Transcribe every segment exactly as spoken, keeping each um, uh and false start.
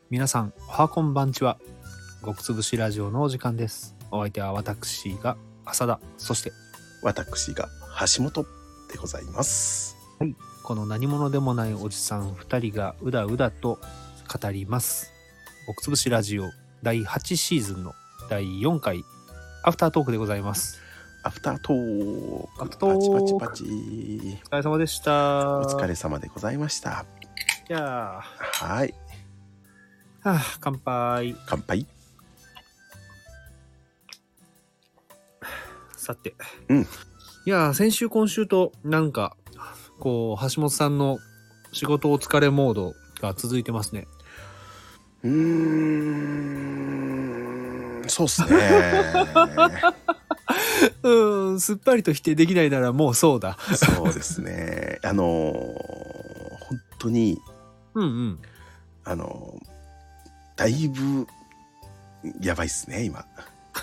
皆さんおはこんばんちは。極つぶしラジオのお時間です。お相手は私が浅田、そして私が橋本でございます。 はい、この何者でもないおじさんふたりがうだうだと語ります。極つぶしラジオだいはちシーズンのだいよんかいアフタートークでございます。 アフタートーク、 アフタートークパチパチパチ。 お疲れ様でした。 お疲れ様でございました。 いやーはい、 はあ、乾杯。 乾杯。 さて、 うん、 いや先週今週となんかこう橋本さんの仕事お疲れモードが続いてますね。 うーん、そうっすね。 うん、すっぱりと否定できないならもうそうだ。 そうですね。あのー、本当に、 うんうん、 あのー、だいぶやばいっすね今。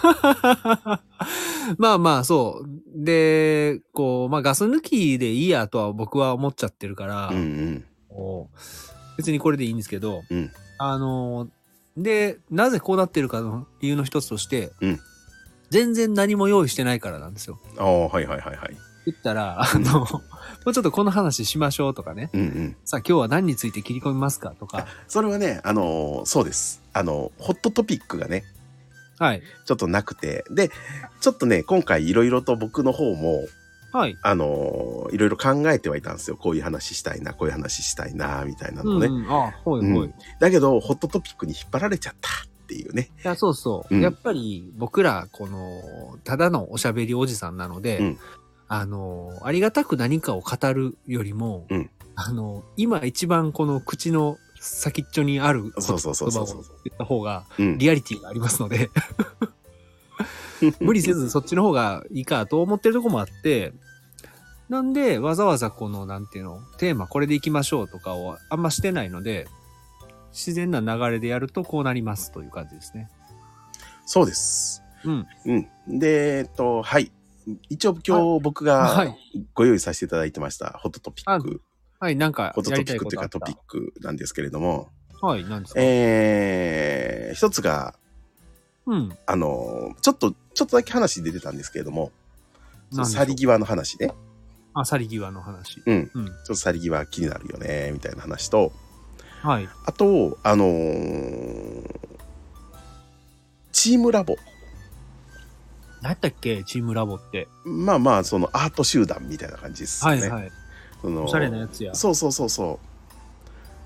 まあまあそうで、こうまあガス抜きでいいやとは僕は思っちゃってるから、 うんうん、 別にこれでいいんですけど、 うん、あのでなぜこうなってるかの理由の一つとして、 うん、 全然何も用意してないからなんですよ。 ああ、はいはいはいはい。 言ったら、あの、もうちょっとこの話しましょうとかね。 うんうん。 さあ今日は何について切り込みますかとか。 それはね、あのー、そうです。あの、ホットトピックがね、 はい。 ちょっとなくて。で、ちょっとね、今回いろいろと僕の方も、 はい。 あのー、いろいろ考えてはいたんですよ。こういう話したいな、こういう話したいな、みたいなのをね。 うんうん、あ、ほいほい、うん。 だけど、ホットトピックに引っ張られちゃったっていうね。 いや、そうそう。うん、やっぱり僕ら、この、ただのおしゃべりおじさんなので、うん、あの、ありがたく何かを語るよりも、うん、あの、今一番この口の先っちょにある言葉を言った方が、リアリティがありますので、無理せずそっちの方がいいかと思ってるとこもあって、なんでわざわざこのなんていうのテーマこれでいきましょうとかをあんましてないので、自然な流れでやるとこうなりますという感じですね。 そうです。 うんうん。で、えっとはい一応今日僕がご用意させていただいてましたホットトピック、 はい、なんかホットトピックというかトピックなんですけれども、 はい、なんですか。 えー、一つが、 うん、 あのちょっとちょっとだけ話出てたんですけれども、去り際の話ね。 あ、去り際の話。 うん。うん、ちょっと去り際気になるよねみたいな話と、 はい。 あとあのー、チームラボ。 何やったっけ、チームラボって。 まあまあそのアート集団みたいな感じですよね。 はいはい。 そのおしゃれなやつや。 そうそうそうそう。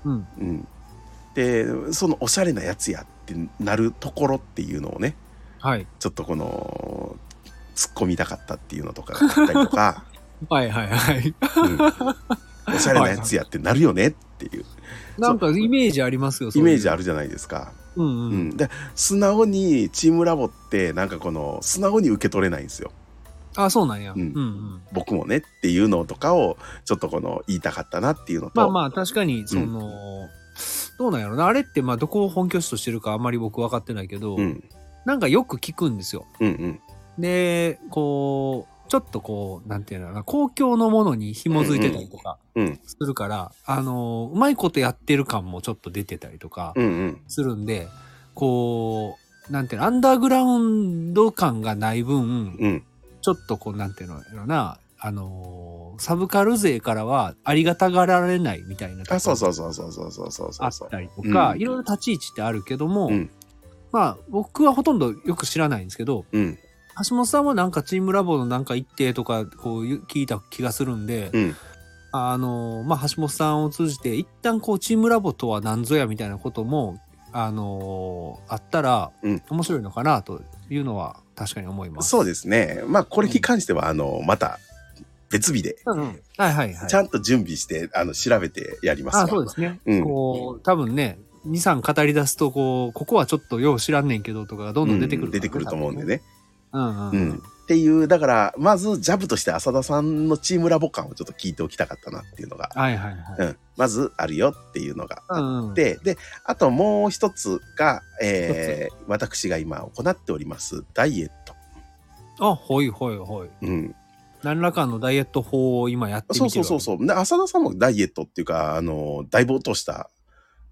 うんうん。でそのおしゃれなやつやってなるところっていうのをね、 はい。 ちょっとこの突っ込みたかったっていうのとかあったりとか。 はいはいはい、 うん。おしゃれなやつやってなるよねっていう。 なんかイメージありますよ。 イメージあるじゃないですか。 うんうんうん、 で素直にチームラボってなんかこの素直に受け取れないんですよ。 あ、そうなんや、 うんうんうん、 僕もねっていうのとかをちょっとこの言いたかったなっていうのと、 まあまあ確かにその、うん、どうなんやろな、あれってまあどこを本拠地としてるかあんまり僕分かってないけど、うん、なんかよく聞くんですよ。 うんうん、 でこうちょっとこうなんていうのかな、公共のものに紐づいてたりとかするから、うんうん、あのうまいことやってる感もちょっと出てたりとかするんで、うんうん、こうなんていうの、アンダーグラウンド感がない分、うん、ちょっとこうなんていうのやろな、あのー、サブカル勢からはありがたがられないみたいなところがあったりとか、いろいろ立ち位置ってあるけども、うん、まあ僕はほとんどよく知らないんですけど、うん、橋本さんはなんかチームラボのなんか一定とかこう聞いた気がするんで、うん、あのー、まあ橋本さんを通じて一旦こうチームラボとは何ぞやみたいなこともあのー、あったら面白いのかなというのは確かに思います。 そうですね。まあこれに関しては、うん、あのまた別日で、うんうん、はいはいはい、ちゃんと準備してあの調べてやりますわ。 あ、そうですね。うん、こう多分ねに、さん語り出すとこうここはちょっとよう知らんねんけどとかがどんどん出てくる、 ね、うん、出てくると思うんでね。 うんうんうん、 うんっていう、だからまずジャブとして浅田さんのチームラボ感をちょっと聞いておきたかったなっていうのが、 はいはいはい、 うん、まずあるよっていうのがあって、うんうん、であともう一つが、えー、私が今行っておりますダイエット。 あ、ほいほいほい、うん、何らかのダイエット法を今やってみてる。 そうそうそうそう。で浅田さんもダイエットっていうかあのだいぶ落とした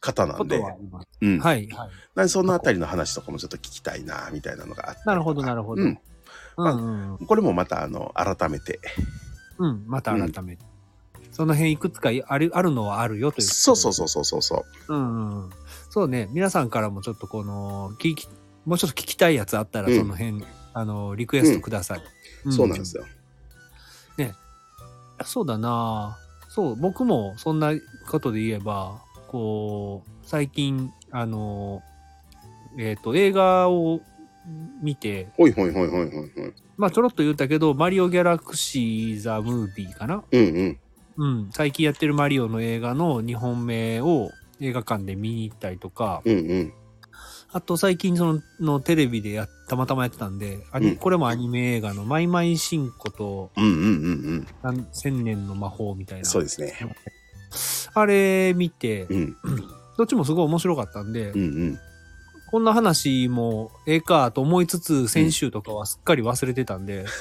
方なんで。 うん。はい、はい。 なんでそのあたりの話とかもちょっと聞きたいな、みたいなのがあって。 なるほど、なるほど。うん。 まあ、うんうん、これもまた、あの、改めて。 うん、また改めて。うん、その辺いくつかある、あるのはあるよという。 そうそうそうそうそうそう。 うん、うん。そうね、皆さんからもちょっとこの、聞き、もうちょっと聞きたいやつあったら、その辺、うん、あの、リクエストください。 うん、そうなんですよ。 ね。そうだなそう、僕もそんなことで言えば、こう、最近、あの、えっと、映画を見て、 ほいほいほいほいほいほい。 まあ、ちょろっと言ったけど、マリオギャラクシー・ザ・ムービーかな。 うんうん。 うん。最近やってるマリオの映画のにほんめを映画館で見に行ったりとか、 うんうん。 あと最近そののテレビでやたまたまやってたんで、アニ、うん、これもアニメ映画のマイマイシンコと、 うんうんうんうん。千年の魔法みたいな。 そうですね。 あれ見て、 うん、 どっちもすごい面白かったんで、 うんうん、 こんな話もええかと思いつつ、先週とかはすっかり忘れてたんで。うん、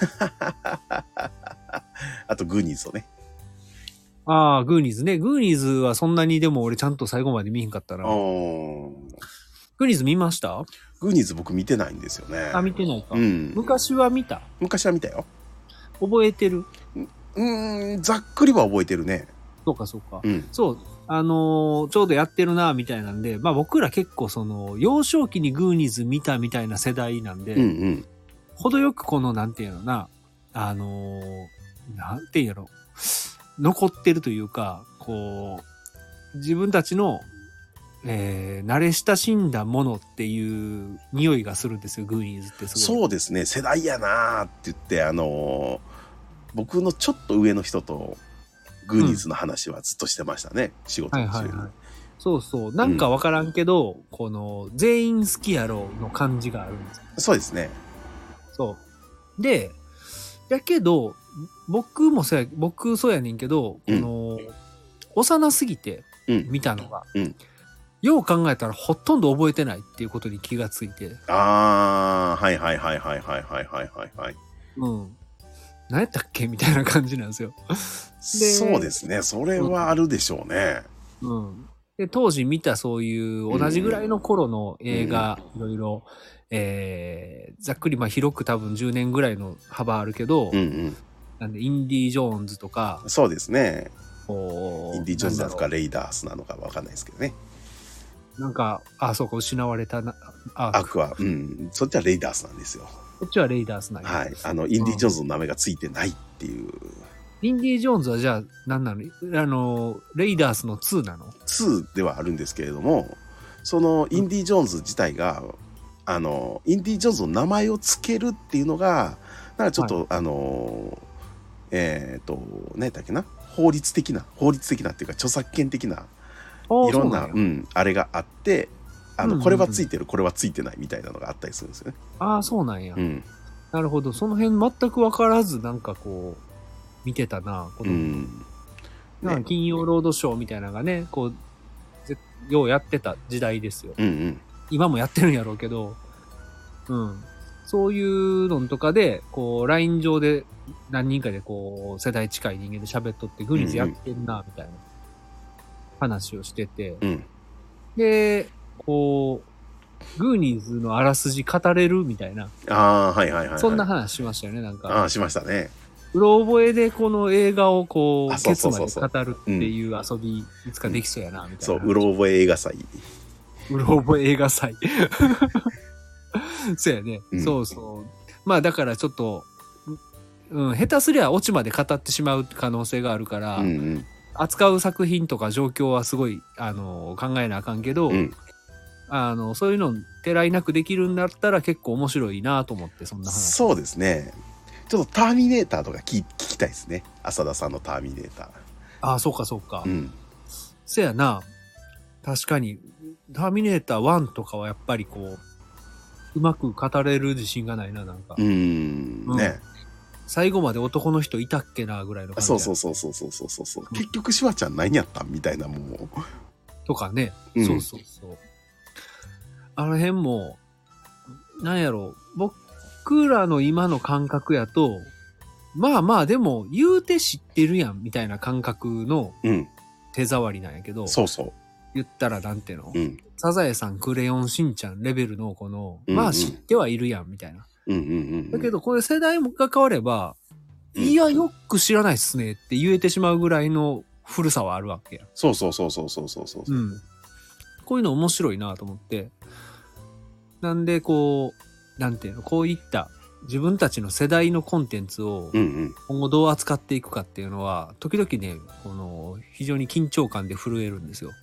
あとグーニーズをね。 ああ、グーニーズね。グーニーズはそんなにでも俺ちゃんと最後まで見ひんかったな。グーニーズ見ました？ グーニーズ僕見てないんですよね。 あ、見てないか。 うん、 昔は見た？ 昔は見たよ。 覚えてる？ うーん、ざっくりは覚えてるね。 そうかそうか。 うん、 そう。あのー、ちょうどやってるな、みたいなんで、まあ僕ら結構その、幼少期にグーニーズ見たみたいな世代なんで、 うんうん、 程よくこの、なんていうのな、あのー、なんていうやろ、残ってるというか、こう、自分たちの、えー、慣れ親しんだものっていう匂いがするんですよ、グーニーズってすごい。 そうですね、世代やなーって言って、あのー、僕のちょっと上の人と、グーニーズの話はずっとしてましたね、うん、仕事中に、はいはいはい。 そうそう。なんかわからんけど、うん、この、全員好きやろうの感じがあるんですよ。 そうですね。 そう。で、だけど、僕もそうや、僕そうやねんけど、うん、この、幼すぎて見たのが、 うんうん、 よう考えたらほとんど覚えてないっていうことに気がついて。 あー、はいはいはいはいはいはいはいはい。 うん。何やったっけみたいな感じなんですよ。 そうですね。それはあるでしょうね。 うん。うん、で、当時見たそういう同じぐらいの頃の映画、いろいろ、えー、ざっくりまあ広く多分じゅうねんぐらいの幅あるけど、 うんうん、 なんでインディ・ジョーンズとか。 そうですね。 インディ・ジョーンズなのかレイダースなのかわかんないですけどね。 なんか、あ、そうか、失われたなアーク。アークは、うん。そっちはレイダースなんですよ。 こっちはレイダースなんや。はい。あの、インディ・ジョーンズの名前がついてないっていう。うん、 インディ・ジョーンズはじゃあ、何なの？あの、レイダースのツーなの？ ツー ではあるんですけれども、その、インディ・ジョーンズ自体が、うん、あの、インディ・ジョーンズの名前をつけるっていうのが、なんかちょっと、はい、あの、えっ、ー、と、何だっけな？法律的な、法律的なっていうか、著作権的な、いろんな、うん、あれがあって、あの、うんうんうん、これはついてる、これはついてないみたいなのがあったりするんですよね。 ああ、そうなんや。 うん。 なるほど。その辺全く分からず、なんかこう、見てたな。この、うん。なんか金曜ロードショーみたいなのがね、こう、ようやってた時代ですよ。 うんうん。 今もやってるんやろうけど、うん。そういうのとかで、こう、ライン 上で何人かでこう、世代近い人間で喋っとって、グリーズやってんな、みたいな話をしてて、 うん、 で、こう、グーニーズのあらすじ語れるみたいな。 ああ、はいはいはい、はい。 そんな話しましたよね、なんか。 ああ、しましたね。 うろ覚えでこの映画をこう、ケツまで語るっていう遊び、いつかできそうやな、みたいな。 そう、うろ覚え映画祭。 うろ覚え映画祭。そうやね、うん。そうそう。まあだからちょっと、うん、下手すりゃオチまで語ってしまう可能性があるから、 うんうん、 扱う作品とか状況はすごい、あの、考えなあかんけど、うん、あの、そういうのてらいなくできるんだったら結構面白いなと思って、そんな話。 そうですね。ちょっとターミネーターとか聞, 聞きたいですね。浅田さんのターミネーター。 ああ、そうかそうか。 うん。 せやな。確かに、ターミネーターワンとかはやっぱりこう、うまく語れる自信がないな、なんか。 うーん、うん、ね。 最後まで男の人いたっけな、ぐらいの感じ。 そうそうそうそうそうそうそう、うん。結局シュワちゃん何やったんみたいなもん。 とかね、うん。そうそうそう。あの辺も、なんやろう、僕らの今の感覚やと、まあまあでも言うて知ってるやんみたいな感覚の手触りなんやけど、 うん、そうそう。 言ったらなんていうの、 うん、 サザエさん、クレヨンしんちゃんレベルのこの、 うんうん、 まあ知ってはいるやんみたいな。 うんうんうんうん、 だけどこれ世代が変われば、うん、いやよく知らないっすねって言えてしまうぐらいの古さはあるわけや。 そうそうそうそうそうそうそう。うん。 こういうの面白いなと思って。なんでこう、なんていうの、こういった自分たちの世代のコンテンツを今後どう扱っていくかっていうのは、時々ね、この非常に緊張感で震えるんですよ。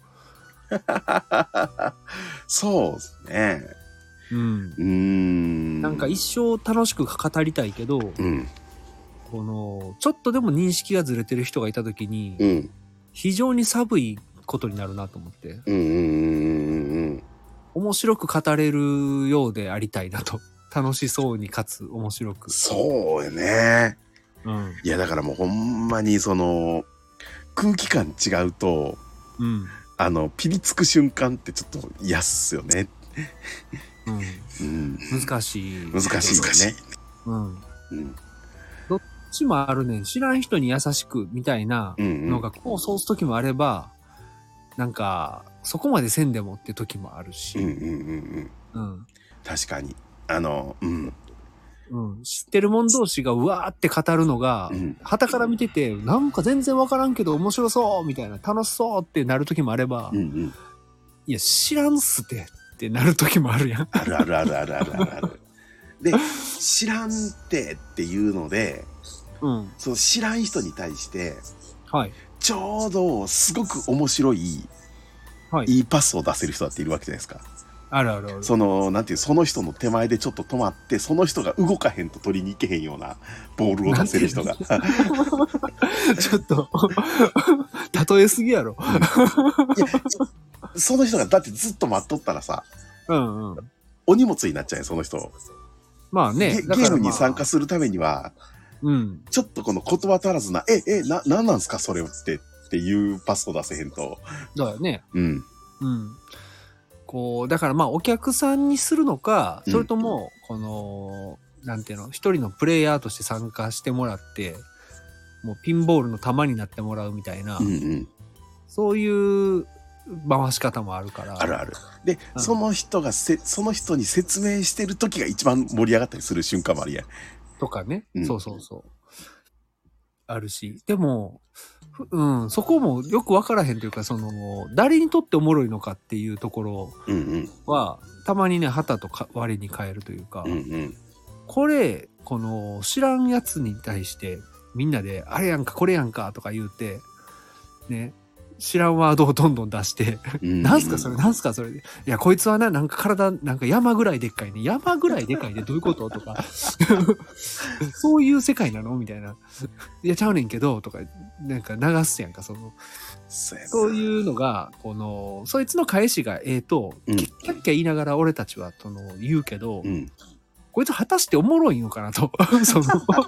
そうですね。うん。うーん。 なんか一生楽しく語りたいけど、うん、このちょっとでも認識がずれてる人がいた時に、うん、非常に寒いことになるなと思って、うんうんうんうん、面白く語れるようでありたいなと。楽しそうにかつ面白く。 そうよね。うん。いやだからもうほんまにその空気感違うと、うん、あのピリつく瞬間ってちょっと嫌っすよね。 うん。うん、難しい。 難しいよね。うん。うん。 どっちもあるねん。知らん人に優しくみたいなのがこうそうす時もあれば、なんかそこまでせんでもって時もあるし。うんうんうんうん。うん。確かに。あの、うん。 うん、知ってる者同士がうわーって語るのが、うん、旗から見てて、なんか全然わからんけど面白そうみたいな、楽しそうってなる時もあれば、うんうん、いや、知らんっすってってなる時もあるやん。 あるあるあるあるあるあるある。で、知らんってっていうので、うん、その知らん人に対して、はい、ちょうどすごく面白い、はい、いいパスを出せる人だっているわけじゃないですか。 あるあるある。 その、なんていう、その人の手前でちょっと止まって、その人が動かへんと取りに行けへんようなボールを出せる人が。ちょっと、例えすぎやろ。 いや、その人がだってずっと待っとったらさ、うんうん、お荷物になっちゃうよ、その人。 まあね。 ゲ, ゲームに参加するためには、うん、ちょっとこの言葉足らずな、え、え、な、なんなんすかそれってっていうパスを出せへんと。 だよね。うん。うん。こう、だからまあお客さんにするのか、それとも、この、うん、なんていうの、一人のプレイヤーとして参加してもらって、もうピンボールの球になってもらうみたいな、うんうん、そういう回し方もあるから。 あるある。で、うん、その人がせ、その人に説明してる時が一番盛り上がったりする瞬間もあるやん。 とかね、うん。そうそうそう。あるし。でも、うん、そこもよくわからへんというか、その、誰にとっておもろいのかっていうところは、うんうん、たまにね、旗とか割に変えるというか、うんうん、これ、この、知らんやつに対して、みんなで、あれやんか、これやんか、とか言うて、ね、知らんワードをどんどん出して、うんうん、なんすかそれ、なんすかそれ。いや、こいつはな、なんか体、なんか山ぐらいでっかいね。山ぐらいでかいね。どういうこととか。そういう世界なのみたいな。いや、ちゃうねんけど、とか、なんか流すやんか、その。そういうのが、この、そいつの返しがええと、うん、キャッキャッキャ言いながら俺たちは、その、言うけど、うん、こいつ果たしておもろいのかなと。その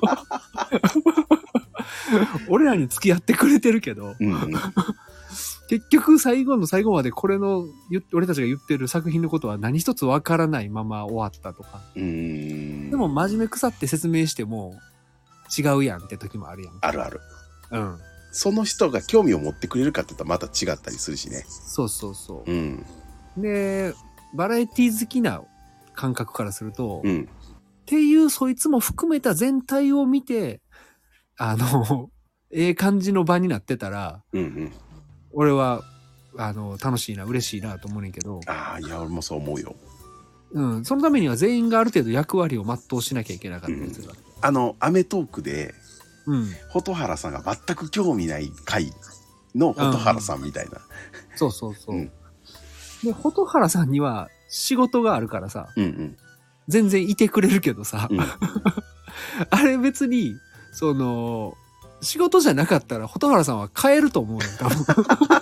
俺らに付き合ってくれてるけど、うんうん結局最後の最後までこれの俺たちが言ってる作品のことは何一つわからないまま終わったとか。うーんでも真面目腐って説明しても違うやんって時もあるやん。 あるある。うん。その人が興味を持ってくれるかって言ったらまた違ったりするしね。 そうそうそう。うん。で、バラエティ好きな感覚からすると、うん、っていうそいつも含めた全体を見て、あの、ええ感じの場になってたら、うんうん俺は、あの、楽しいな、嬉しいなと思うねんけど。 ああ、いや、俺もそう思うよ。 うん。そのためには全員がある程度役割を全うしなきゃいけなかったりする、うん。 あの、アメトークで、うん。蛍原さんが全く興味ない回の蛍原さんみたいな。うん、 そうそうそう。うん、で、蛍原さんには仕事があるからさ、うんうん、全然いてくれるけどさ、うん、あれ別に、その、仕事じゃなかったら蛍原さんは帰ると思うよ多分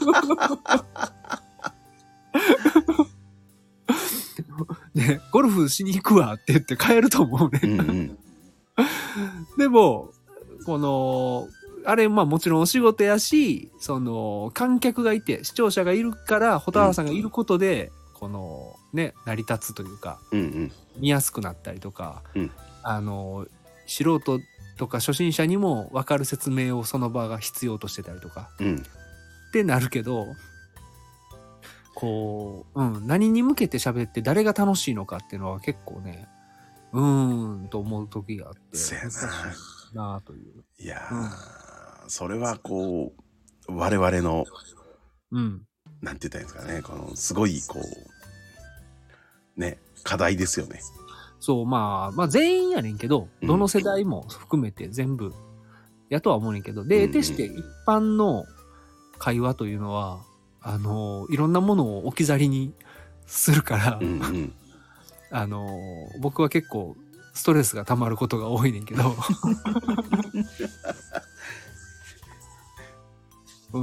ね、ゴルフしに行くわって言って帰ると思うね、うんうん、でもこのあれまあもちろんお仕事やしその観客がいて視聴者がいるから蛍原さんがいることで、うん、このね成り立つというか、うんうん、見やすくなったりとか、うん、あの素人とか初心者にも分かる説明をその場が必要としてたりとか、うん、ってなるけどこう、うん、何に向けて喋って誰が楽しいのかっていうのは結構ね、うーんと思う時があって、難しいなという。 いやー、うん、それはこう、我々の、 うん。 なんて言ったらいいんですかね、この、すごい、こう、ね、課題ですよね。 そう、まあ、まあ全員やねんけど、どの世代も含めて全部、やとは思うねんけど、で、得てして一般の会話というのは、あの、いろんなものを置き去りにするから、うんうん、あの、僕は結構ストレスが溜まることが多いねんけど、うん、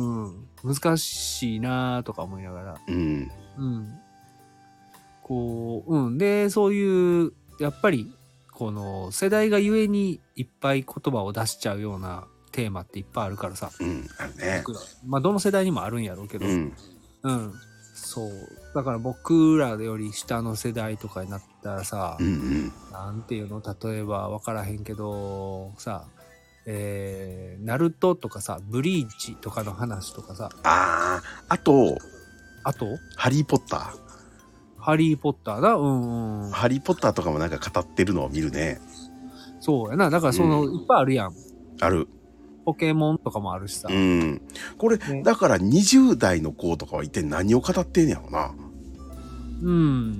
難しいなとか思いながら、うん、うん、こう、うん、で、そういう、やっぱり、この世代がゆえにいっぱい言葉を出しちゃうようなテーマっていっぱいあるからさ。 うん、あるね。 まあ、どの世代にもあるんやろうけど。うん。うん。そう。だから僕らより下の世代とかになったらさ、うんうん、なんていうの、例えば分からへんけど、さ、えー、ナルトとかさ、ブリーチとかの話とかさ。 ああ、あと、 あとハリーポッター。 ハリーポッターだ、うんうん。 ハリーポッターとかもなんか語ってるのを見るね。 そうやな。だからその、うん、いっぱいあるやん。 ある。 ポケモンとかもあるしさ。 うん。これ、ね、だからにじゅう代の子とかは一体何を語ってんやろな。 うん。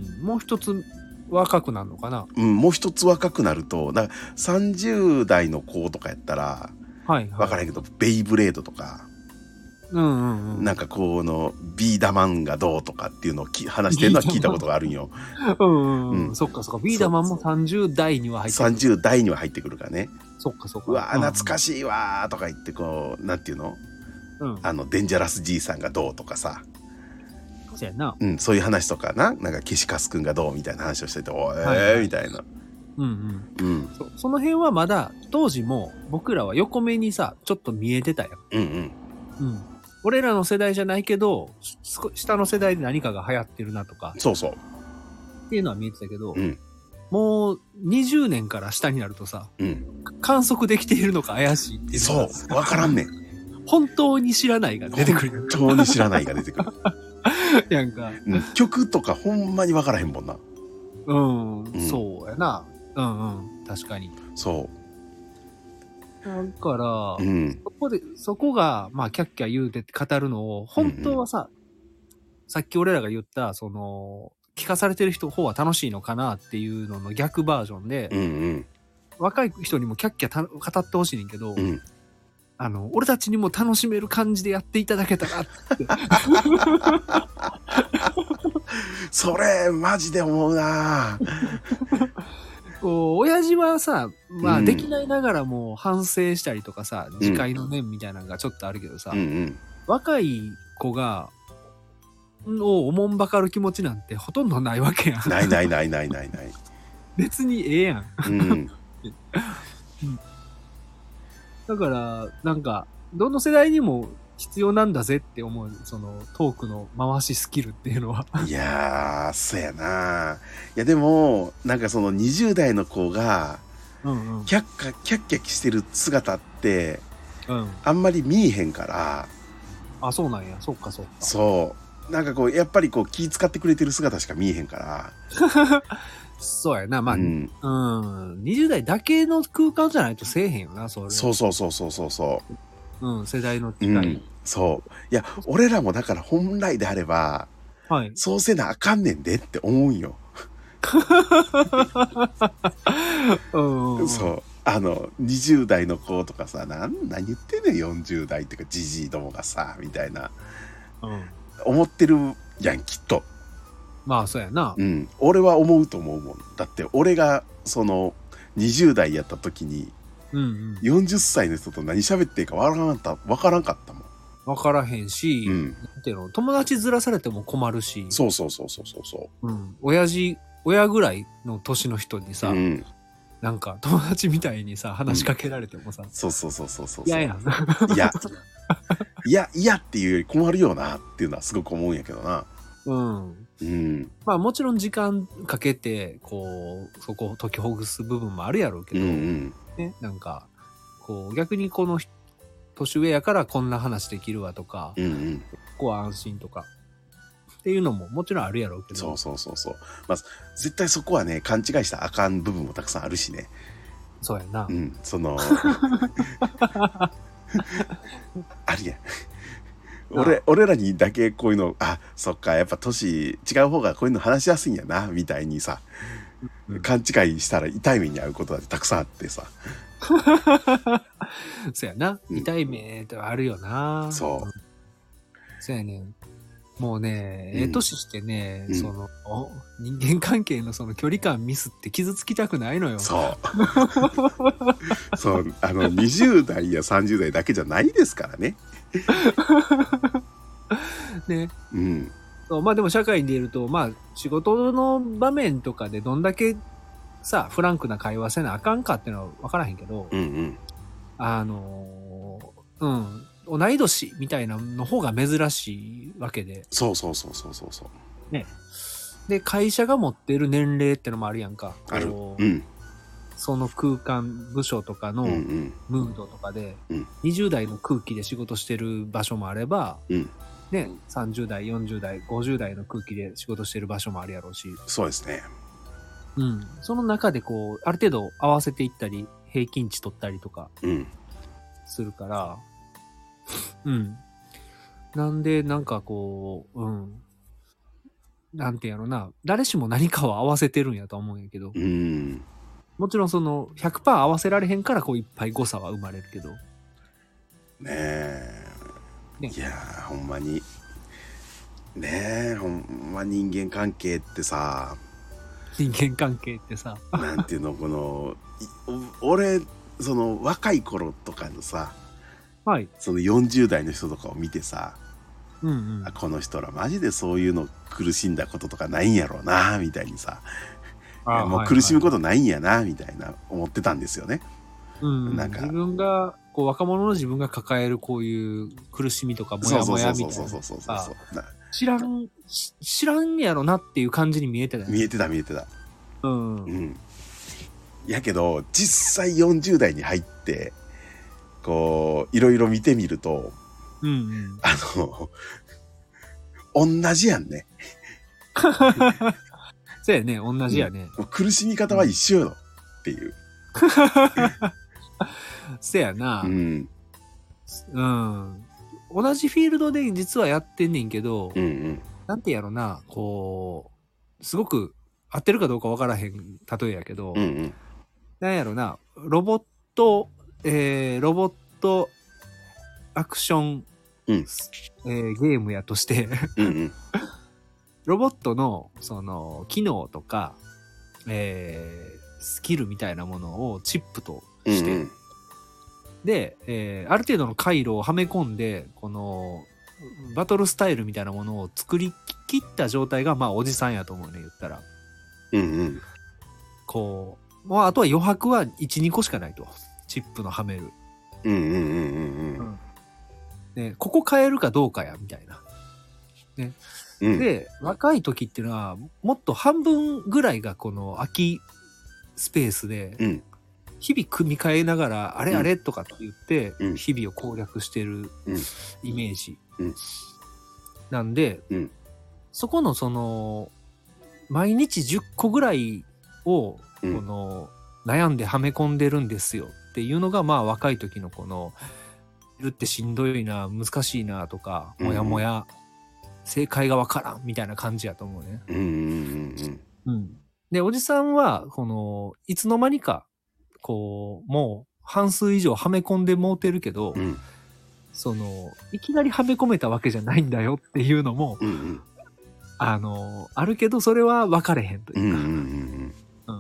もう一つ若くなるのかな。 うん。もう一つ若くなると、だからさんじゅう代の子とかやったら、はい、はい。わからへんけど、ベイブレードとか。うんうんうん、なんかこのビーダマンがどうとかっていうのを話してるのは聞いたことがあるんよ。 うんうん、うん、そっかそっか。ビーダマンもさんじゅう代には入ってくる。 さんじゅう代には入ってくるからね。 そっかそっか。 うわー懐かしいわーとか言ってこう、なんていうの、うん、あのデンジャラスじいさんがどうとかさ。 そうやな。 うん、そういう話とかな。なんかケシカスくんがどうみたいな話をしてて、おえー、はいはい、みたいな。 うんうん。うん。そ, その辺はまだ当時も僕らは横目にさ、ちょっと見えてたよ。うんうん。うん。俺らの世代じゃないけど、下の世代で何かが流行ってるなとか。 そうそう。 っていうのは見えてたけど、うん、もうにじゅうねんから下になるとさ、うん、観測できているのか怪しいっていう。 そう、わからんねん。 本当に知らないが出てくる。 本当に知らないが出てくる。 なんか、 うん、曲とかほんまにわからへんもんな。 うん、うん、そうやな。うんうん、確かに。 そう。 だから、うん、そこで、そこが、まあ、キャッキャ言うてって語るのを、本当はさ、うんうん、さっき俺らが言った、その、聞かされてる人方は楽しいのかなっていうのの逆バージョンで、うんうん、若い人にもキャッキャた語ってほしいねんけど、うん、あの、俺たちにも楽しめる感じでやっていただけたらって。 それ、マジで思うなこう、親父はさ、まあ、できないながらも反省したりとかさ、うん、自戒の念みたいなのがちょっとあるけどさ、うんうん、若い子が、をおもんばかる気持ちなんてほとんどないわけやん。 ないないないないないない。 別にええやん。うん、だから、なんか、どの世代にも必要なんだぜって思う、そのトークの回しスキルっていうのは。 いやー、そうやな。いやでも、なんかそのにじゅう代の子が、うんうん、キャッキャキャッキャキしてる姿って、うん、あんまり見えへんから。 あ、そうなんや。そっかそっか。 そう。なんかこう、やっぱりこう気使ってくれてる姿しか見えへんから。 そうやな。まあ、うん、うん。にじゅう代だけの空間じゃないとせえへんよな、それ。 そうそうそうそうそうそう。 うん、世代の違い、うん。 そう。いや、俺らもだから本来であれば、はい、そうせなあかんねんでって思うんよ。うんうん、そう。あの、にじゅう代の子とかさ、なん、何言ってんねん、よんじゅう代っていうか、じじいどもがさ、みたいな。うん、思ってるやん、きっと。 まあ、そうやな。 うん。俺は思うと思うもん。だって、俺が、その、にじゅう代やった時に、うんうん、よんじゅっさいの人と何喋っていいかわからんかった、わからんかったもん。 わからへんし、うん、なんていうの、友達ずらされても困るし。 そうそうそうそうそう。 うん。親父、親ぐらいの年の人にさ、うん、なんか友達みたいにさ、話しかけられてもさ。うん、 そうそうそうそうそう。 嫌やん。 いや、いや、いやっていうより困るよなっていうのはすごく思うんやけどな。うん。うん。まあもちろん時間かけて、こう、そこを解きほぐす部分もあるやろうけど、うんうん、ね、なんか、こう、逆にこの年上やからこんな話できるわとか、うんうん、ここは安心とか、 っていうのももちろんあるやろうけど。 そうそうそうそう。まあ、絶対そこはね、勘違いしたらあかん部分もたくさんあるしね。 そうやな。 うん、その、あるやん。俺、俺らにだけこういうの、あ、そっか、やっぱ年違う方がこういうの話しやすいんやな、みたいにさ、うん、勘違いしたら痛い目に遭うことだってたくさんあってさ。 そうやな。うん、痛い目ってあるよな。 そう。 そうやねん。もうね、ええ年してね、うん、その、人間関係のその距離感ミスって傷つきたくないのよ。 そう。そう、あの、にじゅう代やさんじゅう代だけじゃないですからね。 ね。 うん。 そう、まあでも社会に出ると、まあ仕事の場面とかでどんだけさ、フランクな会話せなあかんかっていうのは分からへんけど、 うんうん、 あのー、うん。同い年みたいなの方が珍しいわけで。 そうそうそうそうそうそう。 ね。で、会社が持ってる年齢ってのもあるやんか。 ある。うん。 その空間、部署とかのムードとかで、 うんうん、 にじゅう代の空気で仕事してる場所もあれば、 うん、 ね、さんじゅう代、よんじゅう代、ごじゅう代の空気で仕事してる場所もあるやろうし。 そうですね。 うん。その中でこう、ある程度合わせていったり、平均値取ったりとか、するから、うん、うん。なんで、なんかこう、うん。なんてやろな、誰しも何かを合わせてるんやと思うんやけど。 うん。 もちろんその ひゃくパーセント 合わせられへんからこういっぱい誤差は生まれるけど。ねえ。ね、いやー、ほんまに。ねえ、ほんま人間関係ってさ。 人間関係ってさ。 なんていうの、この、俺、その若い頃とかのさ、 はい。 そのよんじゅう代の人とかを見てさ、 うんうん、 あ、この人らマジでそういうの苦しんだこととかないんやろうな、みたいにさ。もう苦しむことないんやな、みたいな思ってたんですよね。 うん、なんか自分がこう若者の自分が抱えるこういう苦しみとかモヤモヤみたいな知らん知らんやろなっていう感じに見えてた、ね、 見えてた見えてた。 うん、 うん。やけど実際よんじゅう代に入ってこういろいろ見てみると、 うんうん、 あの同じやんね。 そうやね、同じやね、 うん、苦しみ方は一緒よ、うん、っていう。 せやな、 うん、 うん。同じフィールドで実はやってんねんけど、 うんうん、 なんてやろな、こう、すごく合ってるかどうかわからへん例えやけど、 うんうん、 なんやろな、ロボット、えー、ロボットアクション、 うんえー、ゲームやとしてうん、うん、 ロボットのその機能とか、えー、スキルみたいなものをチップとして、うんうん、で、えー、ある程度の回路をはめ込んでこのバトルスタイルみたいなものを作り切った状態がまあおじさんやと思うね、言ったら。 うんうん。 こう、まあ、あとは余白はいち、にこしかないと。チップのはめる。 うんうんうんうんうん。 ね、ここ変えるかどうかやみたいな。ね。うん、で、若い時っていうのはもっと半分ぐらいがこの空きスペースで、 うん、 日々組み替えながら、あれあれとかって言って、日々を攻略してるイメージ。なんで、 うん、 そこのその、毎日じゅっこぐらいを、この、悩んではめ込んでるんですよっていうのが、まあ若い時のこの、いるってしんどいな、難しいなとか、もやもや、正解がわからんみたいな感じやと思うね。 うんうんうんうん。で、おじさんは、この、いつの間にか、こう、もう半数以上はめ込んでもうてるけど、 うん、 その、いきなりはめ込めたわけじゃないんだよっていうのも、 うんうん、 あの、あるけど、それは分かれへんというか。 うんうんうん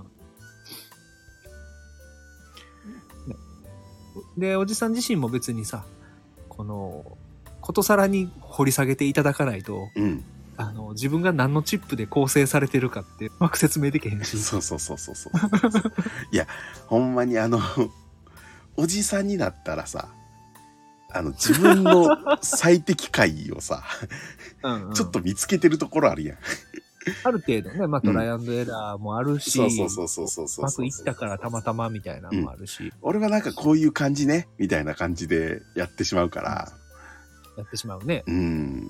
うん、で、おじさん自身も別にさ、この、ことさらに掘り下げていただかないと、 うん、 あの、自分が何のチップで構成されてるかって、うまく説明できへんし。 そうそうそうそうそう。いや、ほんまにあの、おじさんになったらさ、あの、自分の最適解をさ、うんうん、ちょっと見つけてるところあるやん。 ある程度ね、まあトライアンドエラーもあるし、 うん、そうそうそうそうそう。 うまくいったからたまたまみたいなのもあるし、うん。 俺はなんかこういう感じね、みたいな感じでやってしまうから。 やってしまうね。 うん。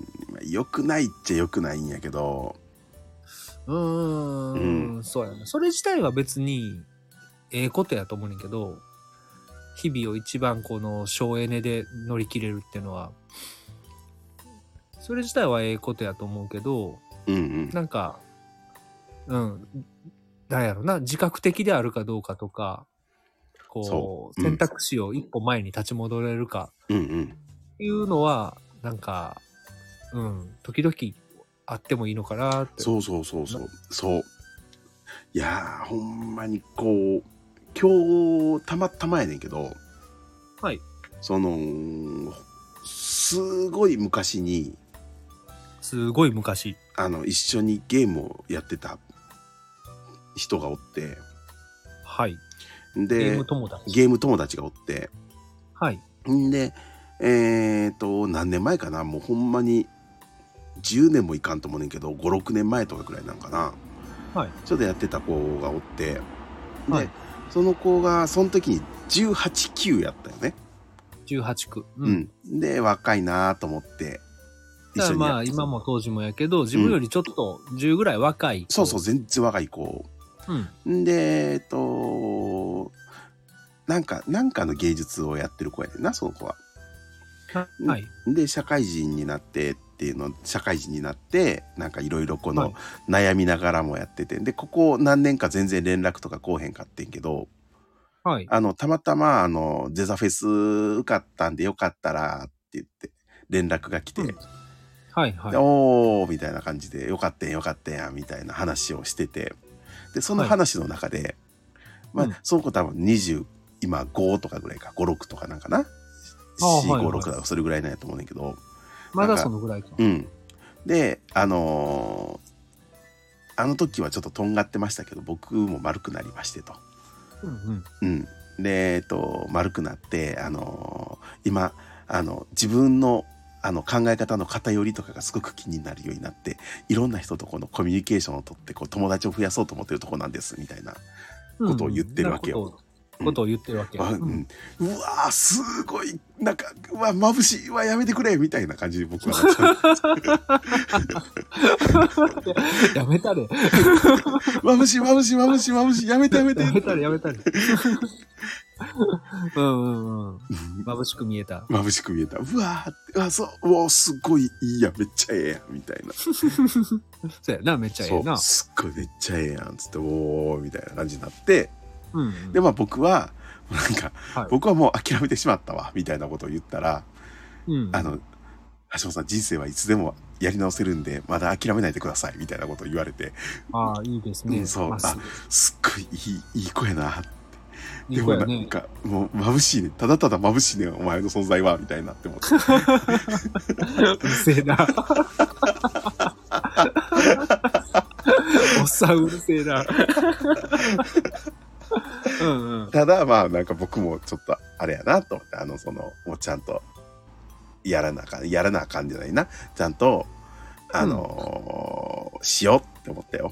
良くないっちゃ良くないんやけど。 うーん、うん、そうやね。それ自体は別に、ええことやと思うねんけど、日々を一番この省エネで乗り切れるっていうのは、それ自体はええことやと思うけど、 うんうん、 なんか、うん、なんやろな、自覚的であるかどうかとか、こう、うん、選択肢を一歩前に立ち戻れるか、 うんうん、 いうのは、なんか、うん、時々あってもいいのかなって。 そうそうそうそう。そう。いやー、ほんまにこう、今日、たまたまやねんけど、 はい。 その、すごい昔に、 すごい昔。 あの、一緒にゲームをやってた人がおって、 はい。 で、 ゲーム友達。 ゲーム友達がおって、 はい。 んで、えっと、何年前かな、もうほんまにじゅうねんもいかんと思うねんけど、ご、ろくねんまえとかくらいなんかな。はい。ちょっとやってた子がおって、で、はい、その子が、その時にじゅうはち、きゅうやったよね。 じゅうはちく。 うん。うん、で、若いなと思って、 一緒にまあ、今も当時もやけど、自分よりちょっとじゅうぐらい若い子、 うん。そうそう、全然若い子。うん。で、えっと、なんか、なんかの芸術をやってる子やねんな、その子は。 はい。 で、社会人になってっていうの、社会人になって、なんかいろいろこの悩みながらもやってて、で、ここ何年か全然連絡とかこうへんかってんけど、はい。あの、たまたま、あの、ゼザフェス受かったんでよかったらって言って、連絡が来て、うん、はいはい。おーみたいな感じで、よかったんよかったやんみたいな話をしてて、で、その話の中で、はい、まあ、うん、その子多分にじゅう、今ごとかぐらいか、ご、ろくとかなんかな。よん、ご、ろくだ、それぐらいなんやと思うねんけど。 まだそのぐらいか。 うん。で、あのー、あの時はちょっととんがってましたけど、僕も丸くなりましてと。うん、うん。うん。で、えっと、丸くなって、あのー、今、あの、自分の、あの、考え方の偏りとかがすごく気になるようになって、いろんな人とこのコミュニケーションをとって、こう、友達を増やそうと思ってるとこなんです、みたいなことを言ってるわけよ。うんことを言ってるわけ、うんうん、うわーすごいなんかうわ眩しいわやめてくれみたいな感じで僕はやめたれ眩しい眩しい眩しい眩しいやめてやめてやめたれやめたれうんうんうん眩しく見えた眩しく見えたうわーうわそううわすごいいいやめっちゃええやんみたいなそうやなめっちゃええなすっごいめっちゃええやんつっておーみたいな感じになってうんうん、でまあ僕はなんか、はい、僕はもう諦めてしまったわみたいなことを言ったら、うん、あの橋本さん人生はいつでもやり直せるんでまだ諦めないでくださいみたいなことを言われてああいいですね、 うん、そうあすっごいいいいい子やなっていい子やね、 でもなんかもう眩しいねただただ眩しいねお前の存在はみたいになって思ってうるせえなおっさんうるせえなうんうん、 ただまあなんか僕もちょっとあれやなと思ってあのそのもうちゃんとやらなあかんやらなあかんじゃないなちゃんとあのーうん、しようって思ったよ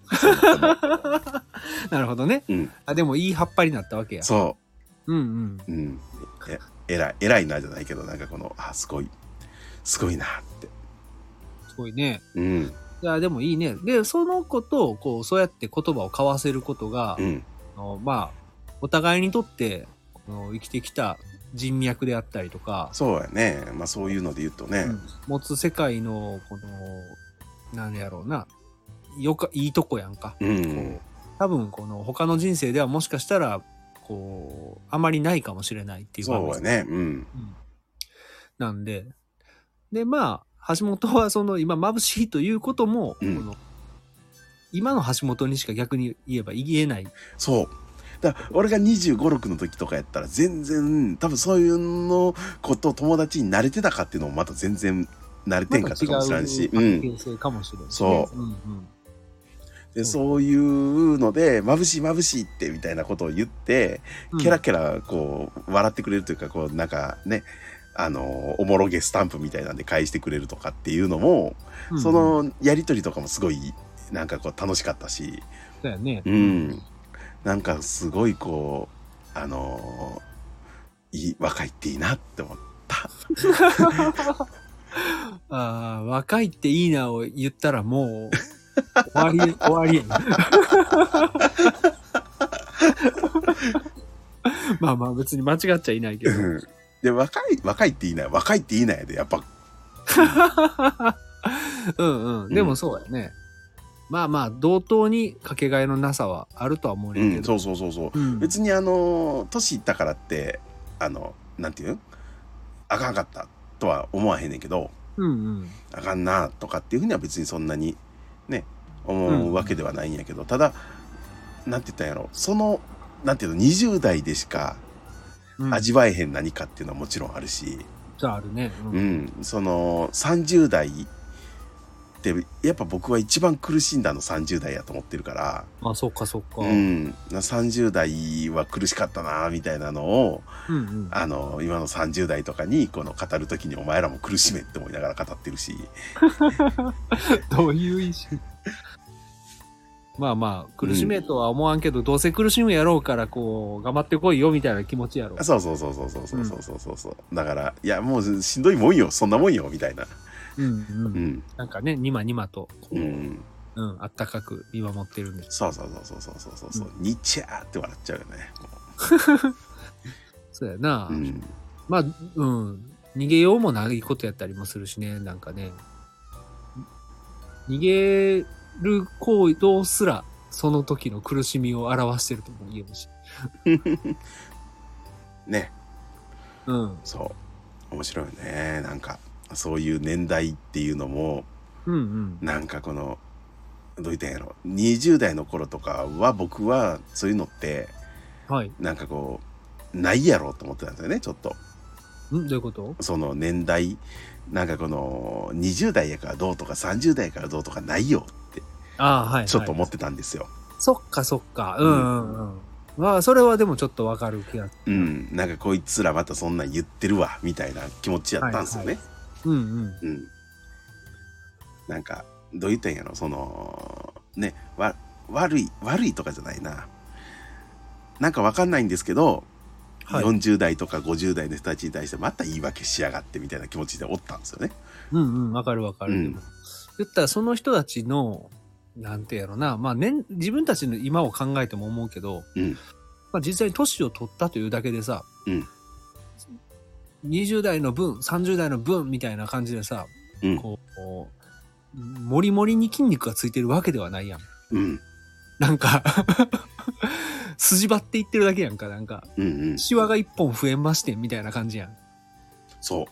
なるほどね、うん、あでもいい葉っぱになったわけやそううんうんうんえ偉い偉いなじゃないけどなんかこのあすごいすごいなってすごいねうんいやでもいいねでその子とこうそうやって言葉を交わせることが、うんのまあお互いにとって生きてきた人脈であったりとかそうやねまあそういうので言うとね、うん、 持つ世界のこの何やろうなよかいいとこやんか、うん、多分この他の人生ではもしかしたらこうあまりないかもしれないっていうそうやね、うんうん、 なんででまあ橋本はその今眩しいということも、うん、この今の橋本にしか逆に言えば言えない。 そう。だから俺がにじゅうご、ろくの時とかやったら全然多分そういうのこと友達に慣れてたかっていうのもまた全然慣れてんかったかもしれないし。 また違う関係性かもしれない、ね。 そう。うんうん、でそういうので眩しい眩しいってみたいなことを言ってケラケラこう笑ってくれるというかこうなんかねあのおもろげスタンプみたいなんで返してくれるとかっていうのも、うんうん、そのやりとりとかもすごいなんかこう楽しかったし、 だよね。 うん。なんかすごいこうあのー、いい若いっていいなって思った。 ああ、若いっていいなを言ったらもう、終わり、終わりやん。まあまあ別に間違っちゃいないけど。 で、若い、若いっていいな、若いっていいなやで、やっぱ。 うんうん。でもそうやね。うん、まあまあ、同等にかけがえのなさはあるとは思うねんけど。 うん、そうそうそうそう。うん、別にあの、年いったからって、あの、なんていうんあかんかったとは思わへんねんけど、 うんうん、 あかんなとかっていうふうには別にそんなにね、思うわけではないんやけど、うん、ただ、なんて言ったんやろ、その、なんていうの、にじゅう代でしか味わえへん何かっていうのはもちろんあるし、 じゃああるね。 うん、うん、その、さんじゅう代って、やっぱ僕は一番苦しんだのさんじゅう代やと思ってるから、 あ、そっかそっか。 うん、さんじゅう代は苦しかったなみたいなのを、うんうん、あの今のさんじゅう代とかにこの語るときにお前らも苦しめって思いながら語ってるし。 どういう意思？まあまあ苦しめとは思わんけど、うん、どうせ苦しむやろうからこう頑張ってこいよみたいな気持ちやろ。 そうそうそうそうそうそうそうそうそう、うん、だからいやもうしんどいもんよそんなもんよみたいな。 うんうん。うん、なんかねにまにまとこう。 うんうん、あったかく見守ってるんです。 そうそうそうそうそうそうそう、うん、にちゃーって笑っちゃうよね。 そうやな、うん、まあうん逃げようもないことやったりもするしね、なんかね逃げる行動すらその時の苦しみを表してるとも言えるしね、 うん、 そう面白いよね。なんかそういう年代っていうのも、 うんうん、 なんかこのどう言ったんやろ、にじゅう代の頃とかは僕はそういうのって、はい、なんかこうないやろうと思ってたんですよね、ちょっと。 んどういうこと？ その年代なんかこのにじゅう代やからどうとかさんじゅう代からどうとかないよってあ、はい、 ちょっと思ってたんですよ。 そっかそっか、うんうんうん。まあそれはでもちょっとわかる気がする。うん、なんかこいつらまたそんなん言ってるわみたいな気持ちやったんですよね。 はいはい、うんうん。 うん。なんかどう言ったんやろ、そのねわ悪い悪いとかじゃないな。なんかわかんないんですけど、はい、よんじゅう代とかごじゅう代の人たちに対してまた言い訳しやがってみたいな気持ちでおったんですよね。 うんうん、わかるわかる。うん、でも言ったらその人たちのなんてやろな、まあ年自分たちの今を考えても思うけど、うん、まあ実際に年を取ったというだけでさ、うん、にじゅう代の分さんじゅう代の分みたいな感じでさ、うん、こうもりもりに筋肉がついてるわけではないやん。うん、なんか筋張っていってるだけやんか、なんか、うんうん、シワが一本増えましてみたいな感じやん。 そう。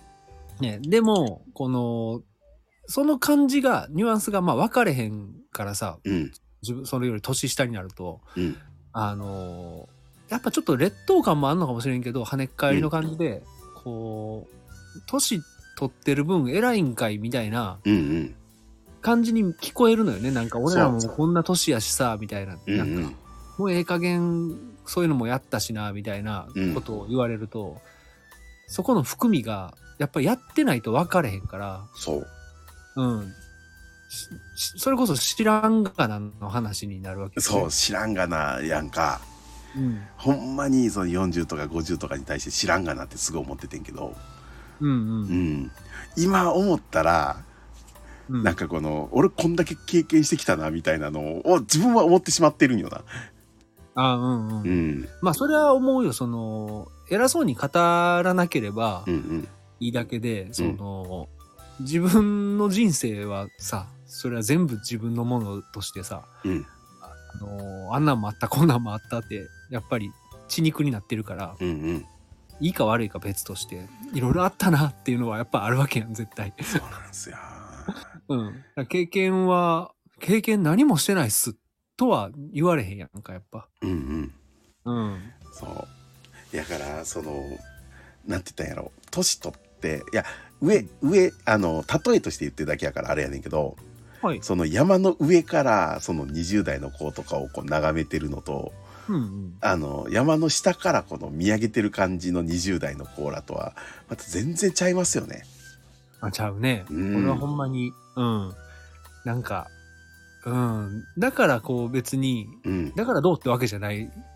ね、でもこのその感じがニュアンスがまあ分かれへんからさ、うん、自分それより年下になると、うん、あのー、やっぱちょっと劣等感もあんのかもしれんけど跳ねっ返りの感じで、うん、こう年取ってる分偉いんかいみたいな感じに聞こえるのよね。なんか俺らもこんな年やしさみたいな、うんうん、なんかもうええ加減そういうのもやったしなみたいなことを言われると、うん、そこの含みがやっぱりやってないと分かれへんから。 そう。 うん。それこそ知らんがなの話になるわけですね。そう、知らんがなやんか。うん、ほんまにそのよんじゅうとかごじゅうとかに対して知らんがなってすごい思っててんけど。うんうん。うん、今思ったら、うん、なんかこの、俺こんだけ経験してきたなみたいなのを自分は思ってしまってるんよな。 あ、うんうん。うん、まあそれは思うよ。その、偉そうに語らなければいいだけで、うんうん、その、うん、自分の人生はさ、それは全部自分のものとしてさ、うん、あの、あんなんもあった、こんなんもあったって、やっぱり血肉になってるから、うんうん、いいか悪いか別として、いろいろあったなっていうのはやっぱあるわけやん、絶対。 そうなんですよ。 うん。経験は、経験何もしてないっすとは言われへんやんか、やっぱ。うんうん。うん。そう。だから、その、なんて言ったんやろ、年取って、いや、上、上、あの、例えとして言ってるだけやからあれやねんけど、はい、その山の上からそのにじゅう代の子とかをこう眺めてるのと、うんうん、あの山の下からこの見上げてる感じのにじゅう代の子らとはまた全然ちゃいますよね。 あ、ちゃうね。うん、俺はほんまに、うん、なんか、うん、だからこう別に、うん、だからどうってわけじゃない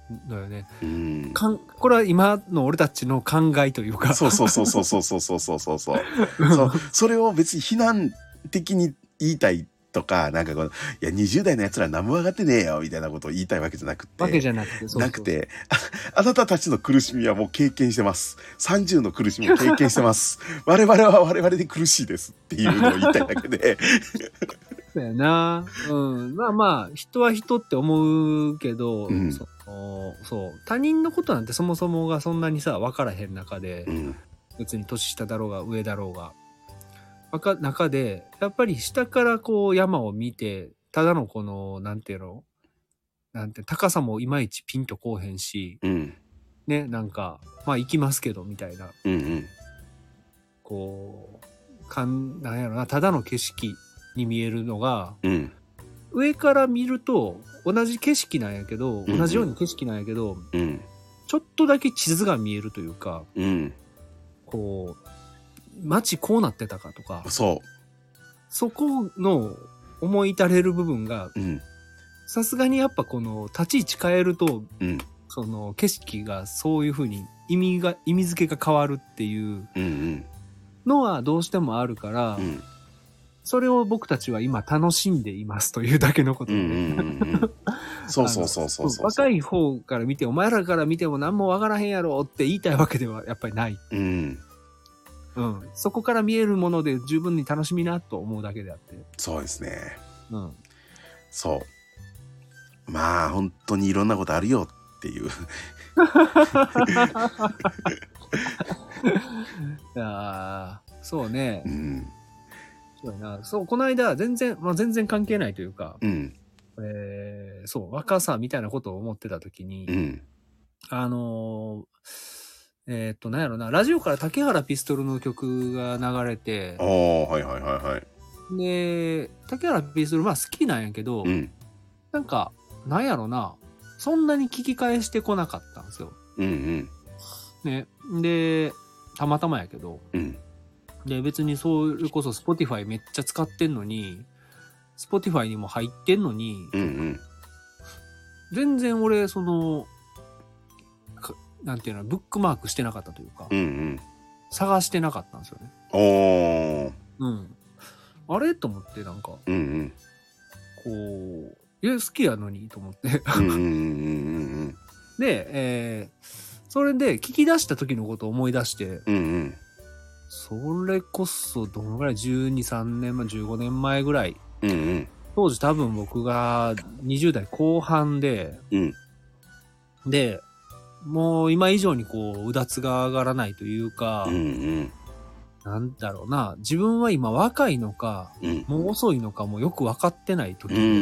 のよね。 うん。 かんこれは今の俺たちの考えというか。 そうそうそうそうそうそうそうそうそうそう。そう、それを別に非難的に言いたいとか、なんかこの、いや、にじゅう代の奴ら何も分かってねえよ、みたいなことを言いたいわけじゃなくて。 わけじゃなくて、そうそうなくてあ、あなたたちの苦しみはもう経験してます。さんじゅうの苦しみを経験してます。我々は我々で苦しいですっていうのを言いたいだけで。 そうやな。うん。まあまあ、人は人って思うけど、うん、そそう。他人のことなんてそもそもがそんなにさ、分からへん中で、うん、別に年下だろうが上だろうが、わか、中で、やっぱり下からこう山を見て、ただのこの、なんていうのなんて、高さもいまいちピンとこうへんし、うん、ね、なんか、まあ行きますけど、みたいな。うんうん、こう、かん、なんやろな、ただの景色に見えるのが、うん、上から見ると同じ景色なんやけど、うんうん、同じように景色なんやけど、うん、ちょっとだけ地図が見えるというか、うん、こう、街こうなってたかとか、そう。そこの思い至れる部分が、さすがにやっぱこの立ち位置変えると、うん、その景色がそういう風に意味が、意味付けが変わるっていうのはどうしてもあるから、うん、それを僕たちは今楽しんでいますというだけのことで、ね。 そうそうそうそうそう。 若い方から見て、お前らから見ても何もわからへんやろって言いたいわけではやっぱりない。うんうん、そこから見えるもので十分に楽しみなと思うだけであって。 そうですね。うん。そう。まあ本当にいろんなことあるよっていう。いやそうね。うん。そうやな。そうこの間全然まあ全然関係ないというか。うん。えー、そう若さみたいなことを思ってた時に、うん、あのー。えっと、なんやろな、ラジオから竹原ピストルの曲が流れて、 ああ、はいはいはいはい。 で、竹原ピストル、まあ好きなんやけど、うん、なんか、なんやろな、そんなに聞き返してこなかったんですよ。うんうん。ね、で、たまたまやけど、うん、で、別にそれこそ Spotify めっちゃ使ってんのに、Spotify にも入ってんのに、うんうん、全然俺、その、なんていうの、ブックマークしてなかったというか、うんうん、探してなかったんですよね。おー。うん。あれと思って、なんか、うんうん、こう、いや、好きやのに、と思って。で、えー、それで聞き出した時のことを思い出して、うんうん、それこそ、どのぐらい ?じゅうに、さんねんまえ、じゅうごねんまえぐらい。うんうん、当時多分僕がにじゅう代後半で、うん、で、もう今以上にこう、うだつが上がらないというか、うんうん、なんだろうな、自分は今若いのか、うん、もう遅いのかもよく分かってない時で、うんうんうん、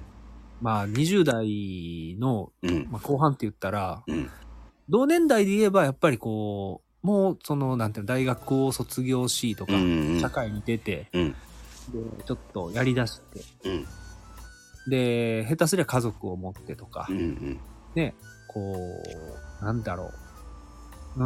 まあにじゅう代の、うんまあ、後半って言ったら、うん、同年代で言えばやっぱりこう、もうその、なんていうの、大学を卒業しとか、うんうん、社会に出て、うん、で、ちょっとやり出して、うん、で、下手すりゃ家族を持ってとか、うんうん、ね、こう、なんだろう。うん。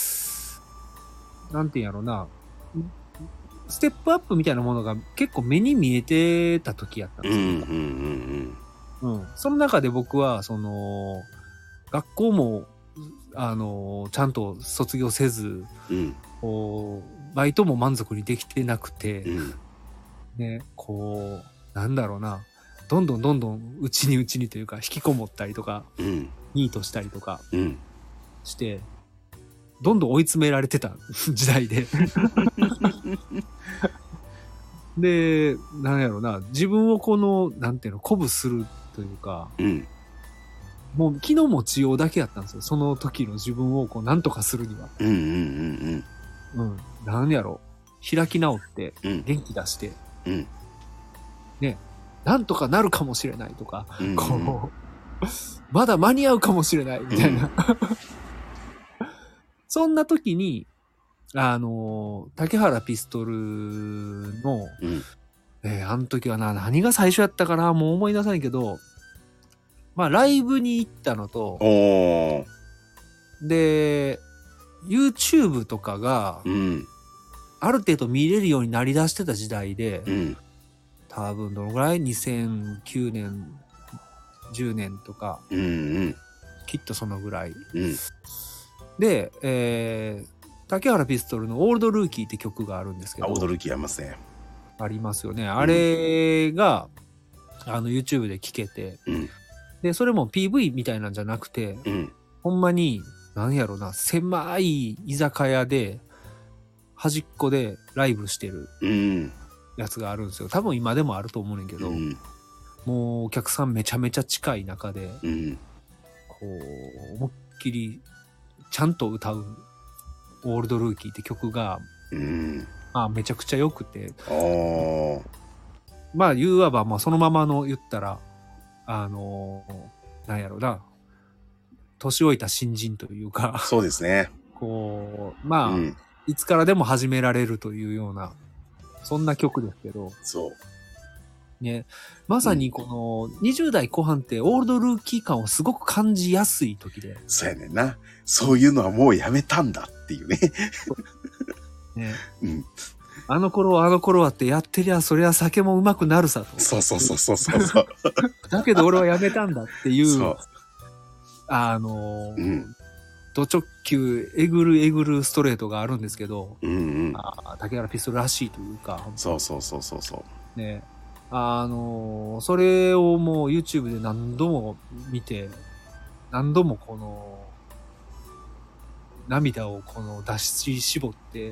なんていうんやろな。ステップアップみたいなものが結構目に見えてた時やったんですよ。うんうんうんうん。うん。その中で僕は、その、学校も、あの、ちゃんと卒業せず、うん、こう、バイトも満足にできてなくて、うん、ね、こう、なんだろうな。どんどんどんどんうちにうちにというか引きこもったりとか、うん、ニートしたりとかして、うん、どんどん追い詰められてた時代でで、なんやろな、自分をこの、なんていうの、鼓舞するというか、うん、もう気の持ちようだけやったんですよ。その時の自分をこうなんとかするには。うんうんうんうん。うん。なんやろ、開き直って、元気出して、うん、ね、なんとかなるかもしれないとか、うんうん、こう、まだ間に合うかもしれないみたいな。うん、そんな時に、あの、竹原ピストルの、うん、えー、あの時はな、何が最初やったかな、もう思い出さないけど、まあ、ライブに行ったのと、で、YouTube とかが、うん、ある程度見れるようになりだしてた時代で、うん多分どのぐらいにせんきゅうねんじゅうねんとか、 うんうん、 きっとそのぐらい。 うん、 で、えー、竹原ピストルのオールドルーキーって曲があるんですけど。 オールドルーキーありますね。 ありますよね。あれが、うん、あの YouTube で聴けて、 うん、 で、それも ピーブイ みたいなんじゃなくて、 うん、 ほんまに、なんやろな、狭い居酒屋で、端っこでライブしてるやつがあるんですよ。多分今でもあると思うねんけど、うん、もうお客さんめちゃめちゃ近い中で、うん、こう、思いっきりちゃんと歌うオールドルーキーって曲が、うん、まあめちゃくちゃ良くて、まあ言うわば、まあそのままの言ったら、あのー、なんやろな、年老いた新人というか、 そうですね。 こう、まあ、うん、いつからでも始められるというような、そんな曲ですけど。 そう。 ね。まさにこのにじゅう代後半ってオールドルーキー感をすごく感じやすい時で。 そうやねんな。そういうのはもうやめたんだっていうね。 ね。うん。あの頃はあの頃はってやってりゃそりゃ酒もうまくなるさと。 そうそうそうそうそう。 だけど俺はやめたんだっていう。そう。あのー、うん。ド直球えぐるえぐるストレートがあるんですけど、うんうん、あ竹原ピストルらしいというか、 そうそうそうそうそう。 ね、あのー、それをもう YouTube で何度も見て、何度もこの涙をこの出し絞って、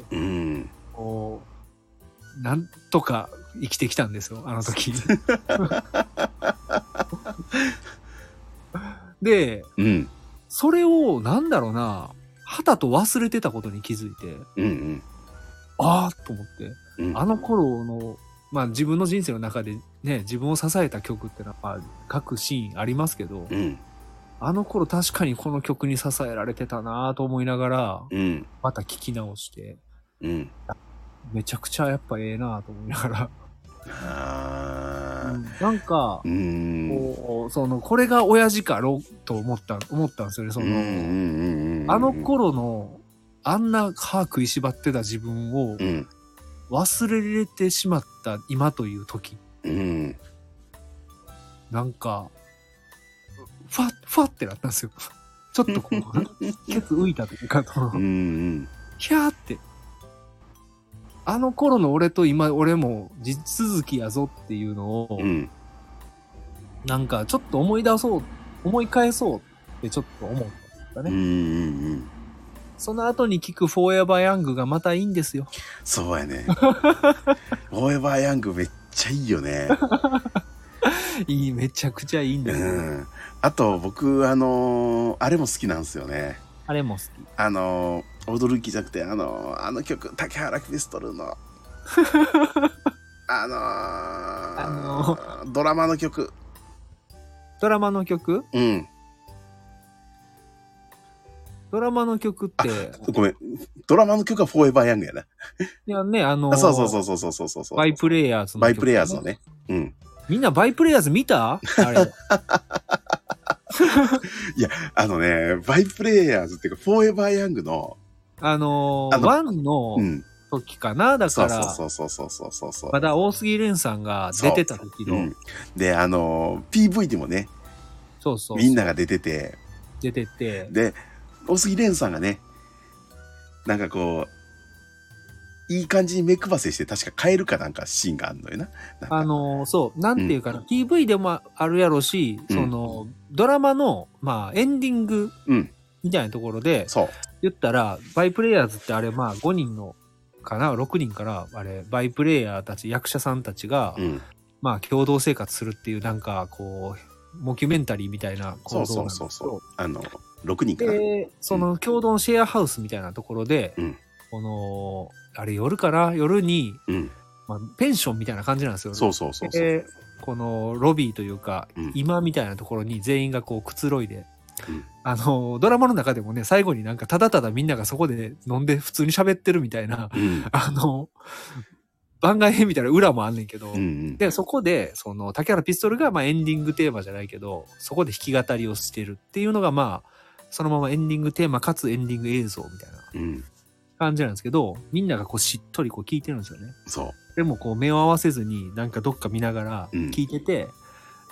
うん、こうなんとか生きてきたんですよ、あの時。で。うん、それを、なんだろうな、はたと忘れてたことに気づいて、うんうん、ああと思って、うん、あの頃の、まあ自分の人生の中でね、自分を支えた曲ってのは、まあ、各シーンありますけど、うん、あの頃確かにこの曲に支えられてたなと思いながら、うん、また聴き直して、うん、めちゃくちゃやっぱええなと思いながら。あなんか、うん、こうそのこれが親父かろと思った思ったんですよね。そのあの頃のあんな歯食いしばってた自分を忘れれてしまった今という時、うん、なんかファッファッってなったんですよ。ちょっとこうケツ浮いたというかと、うん、ヒャーって。あの頃の俺と今俺も地続きやぞっていうのを、うん、なんかちょっと思い出そう、思い返そうってちょっと思ったね。うんうんうん、その後に聞くフォーエバーヤングがまたいいんですよ。 そうやね。フォーエバーヤングめっちゃいいよね。 いい、めちゃくちゃいいんですよ。うん、 あと僕、あのー、あれも好きなんですよね。 あれも好き。 あのー、驚きじゃなくて、あのー、あの曲、竹原ピストルの、あのー、あのー、ドラマの曲。 ドラマの曲？うん。ドラマの曲って。 ごめん。ドラマの曲はフォーエバーヤングやな。いやね、あのー、 そうそうそうそうそうそうそう。 バイプレイヤーズの曲、ね。バイプレイヤーズのね。うん。 みんなバイプレイヤーズ見た？あれ。 いや、あのね、バイプレイヤーズっていうか、フォーエバーヤングの、 あのー、ワンの時かな、うん、だから、 そうそうそうそうそうそう。 まだ大杉蓮さんが出てた時の、うん。 で、あのー、ピーブイ でもね、 そうそうそうみんなが出てて、 出てて、 で、大杉蓮さんがね、なんかこう、いい感じに目配せして確か変えるかなんかシーンがあるのよな。 あのー、そう、なんていうかな、うん、ピーブイ でもあるやろし、うん、その、ドラマの、まあ、エンディングみたいなところで、うん、そう。言ったら、バイプレイヤーズってあれ、まあ、ごにんの、かな、ろくにんから、あれ、バイプレイヤーたち、役者さんたちが、うん、まあ、共同生活するっていう、なんか、こう、モキュメンタリーみたいな構造なんですけど、そうそうそうそう。 あの、ろくにんかな。 で、その共同シェアハウスみたいなところで、うん、この、あれ夜かな夜に、うんまあ、ペンションみたいな感じなんですよね。 そうそうそうそう。 で、このロビーというか、うん、今みたいなところに全員がこうくつろいで、うん、あの、ドラマの中でもね、最後になんかただただみんながそこで飲んで普通に喋ってるみたいな、うん、あの、番外編みたいな裏もあんねんけど、うんうん、で、そこで、その、竹原ピストルがまあエンディングテーマじゃないけど、そこで弾き語りをしてるっていうのがまあ、そのままエンディングテーマかつエンディング映像みたいな。うん感じなんですけど、みんながこうしっとりこう聞いてるんですよね。 そう。 でもこう目を合わせずになんかどっか見ながら聞いてて、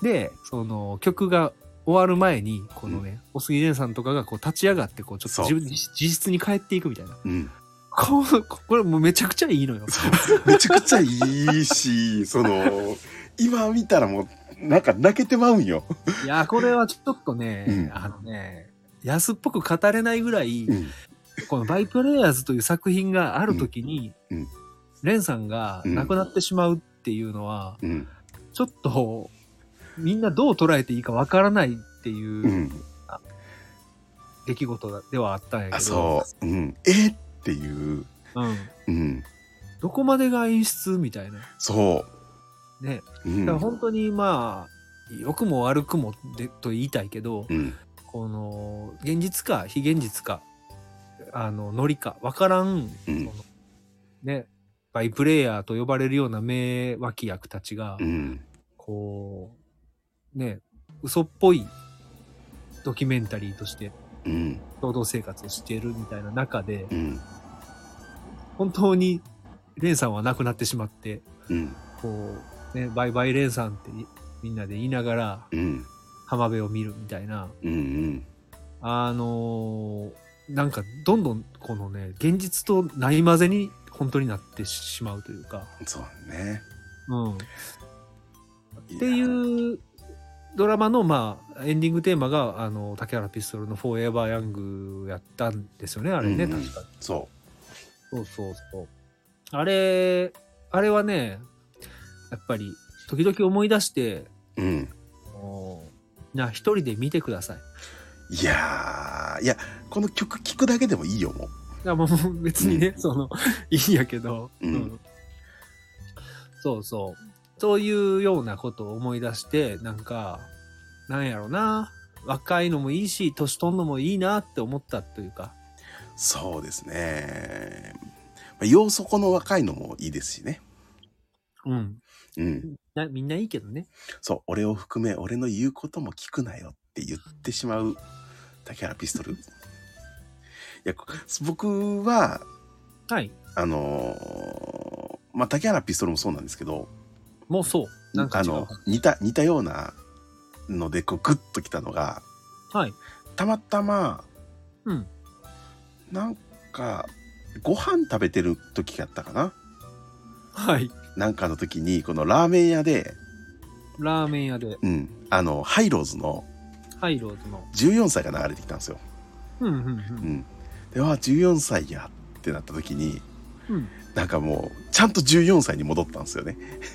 で、その曲が終わる前に、このね、お杉蓮さんとかがこう立ち上がって、こうちょっと自分自室に帰っていくみたいな。うん、こ, これもうめちゃくちゃいいのよ。 めちゃくちゃいいし、その、今見たらもう、なんか泣けてまうんよ。 いや、これはちょっとね、うん、あのね、安っぽく語れないぐらい、うん、このバイプレイヤーズという作品があるときに、うんうん、レンさんが亡くなってしまうっていうのは、うん、ちょっと、みんなどう捉えていいかわからないっていう、うん、出来事ではあったんやけど。あ、 そう。うん、えっていう、 うんうん。どこまでが演出みたいな。 そう。 ね。うん、だから本当にまあ、良くも悪くもでと言いたいけど、うん、この、現実か非現実か、あの、ノリか、わからん、うん、ね、バイプレイヤーと呼ばれるような名脇役たちが、うん、こう、ね、嘘っぽいドキュメンタリーとして共同生活をしているみたいな中で、うん、本当にレンさんは亡くなってしまって、うん、こうね、バイバイレンさんってみんなで言いながら、うん、浜辺を見るみたいな、うんうん、あのー、なんかどんどんこのね、現実とない混ぜに本当になってしまうというか、 そうね、 うん、っていうドラマの、まあ、エンディングテーマが、あの、竹原ピストルのフォーエバーヤングやったんですよね、あれね、うんうん、確かに。 そう。 そうそうそう。あれ、あれはね、やっぱり、時々思い出して、うん。な、一人で見てください。いやー、いや、この曲聴くだけでもいいよ、もう。 いや、もう別にね、うん、その、いいんやけど、うん、うん。そうそう。そういうようなことを思い出して、なんか、なんやろな、若いのもいいし、年取んのもいいなって思ったというか。 そうですね。要そこの若いのもいいですしね。 うん。うん。なみんないいけどね。 そう、俺を含め、俺の言うことも聞くなよって言ってしまう竹原ピストル。いや、僕は、 はい。 あのー、まあ、竹原ピストルもそうなんですけど、 もうそう。 なんかあの、似た、似たようなので、こう、グッときたのが、 はい。 たまたま、 うん。 なんか、ご飯食べてる時やったかな。 はい。 なんかの時に、このラーメン屋で、 ラーメン屋で。 うん。あの、ハイローズの、 ハイローズの。 じゅうよんさいが流れてきたんですよ。 うんうんうん。うん。 で、わあ、じゅうよんさいやってなった時に、 うん。 なんかもう、ちゃんとじゅうよんさいに戻ったんですよね。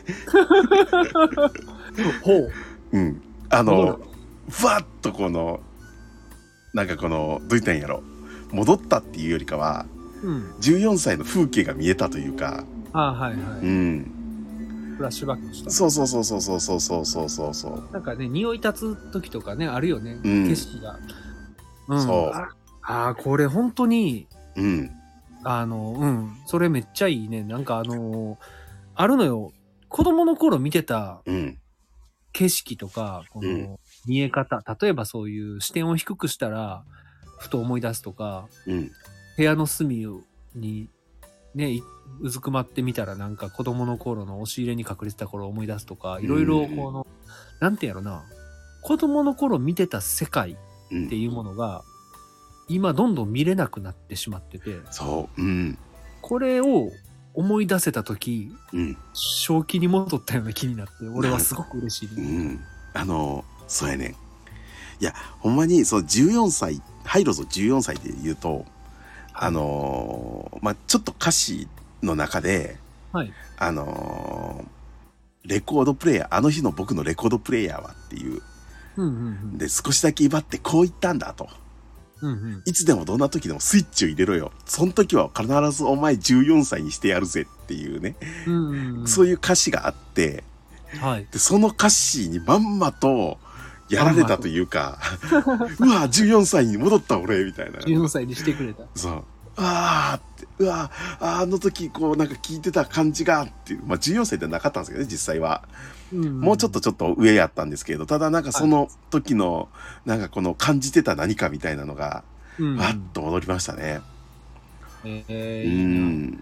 ほう。 うん。あの、ふわっとこの、なんかこの、どう言ったんやろ。戻ったっていうよりかは、うん、じゅうよんさいの風景が見えたというか。 ああ、はいはい。 うん。 フラッシュバックした。 そうそうそうそうそうそうそうそうそう。 なんかね、匂い立つ時とかね、あるよね。うん、景色が。うん。 そう。 ああ、これ本当に、 うん。 あの、うん。それめっちゃいいね。なんかあのー、あるのよ。子供の頃見てた景色とか、この見え方、うん、例えばそういう視点を低くしたら、ふと思い出すとか、 うん、 部屋の隅にね、うずくまってみたらなんか子供の頃の押し入れに隠れてた頃を思い出すとか、いろいろこの、うん、なんてやろな、子供の頃見てた世界っていうものが、うん、今どんどん見れなくなってしまってて、 そう、うん、 これを思い出せた時、 うん、 正気に戻ったような気になって、俺はすごく嬉しい、 ね。うん、あの、そうやね。いや、ほんまに、そう、じゅうよんさい、ハイローズじゅうよんさいで言うと、あのー、まあ、ちょっと歌詞の中で、 はい、 あのー、レコードプレイヤー、あの日の僕のレコードプレイヤーはっていう、 うんうんうん、 で、少しだけ威張ってこう言ったんだと。 うんうん、 いつでもどんな時でもスイッチを入れろよ。その時は必ずお前じゅうよんさいにしてやるぜっていうね。 うんうんうん、 そういう歌詞があって、 はい、 でその歌詞にまんまとやられたというか、うわ、じゅうよんさいに戻った俺みたいな。 じゅうよんさいにしてくれた。 そう。あーって、うわあ、あの時こうなんか聞いてた感じがっていう。まあじゅうよんさいではなかったんですけどね、実際は。うんうん、もうちょっとちょっと上やったんですけど、ただなんかその時の、なんかこの感じてた何かみたいなのが、わっと戻りましたね。 えー、うん。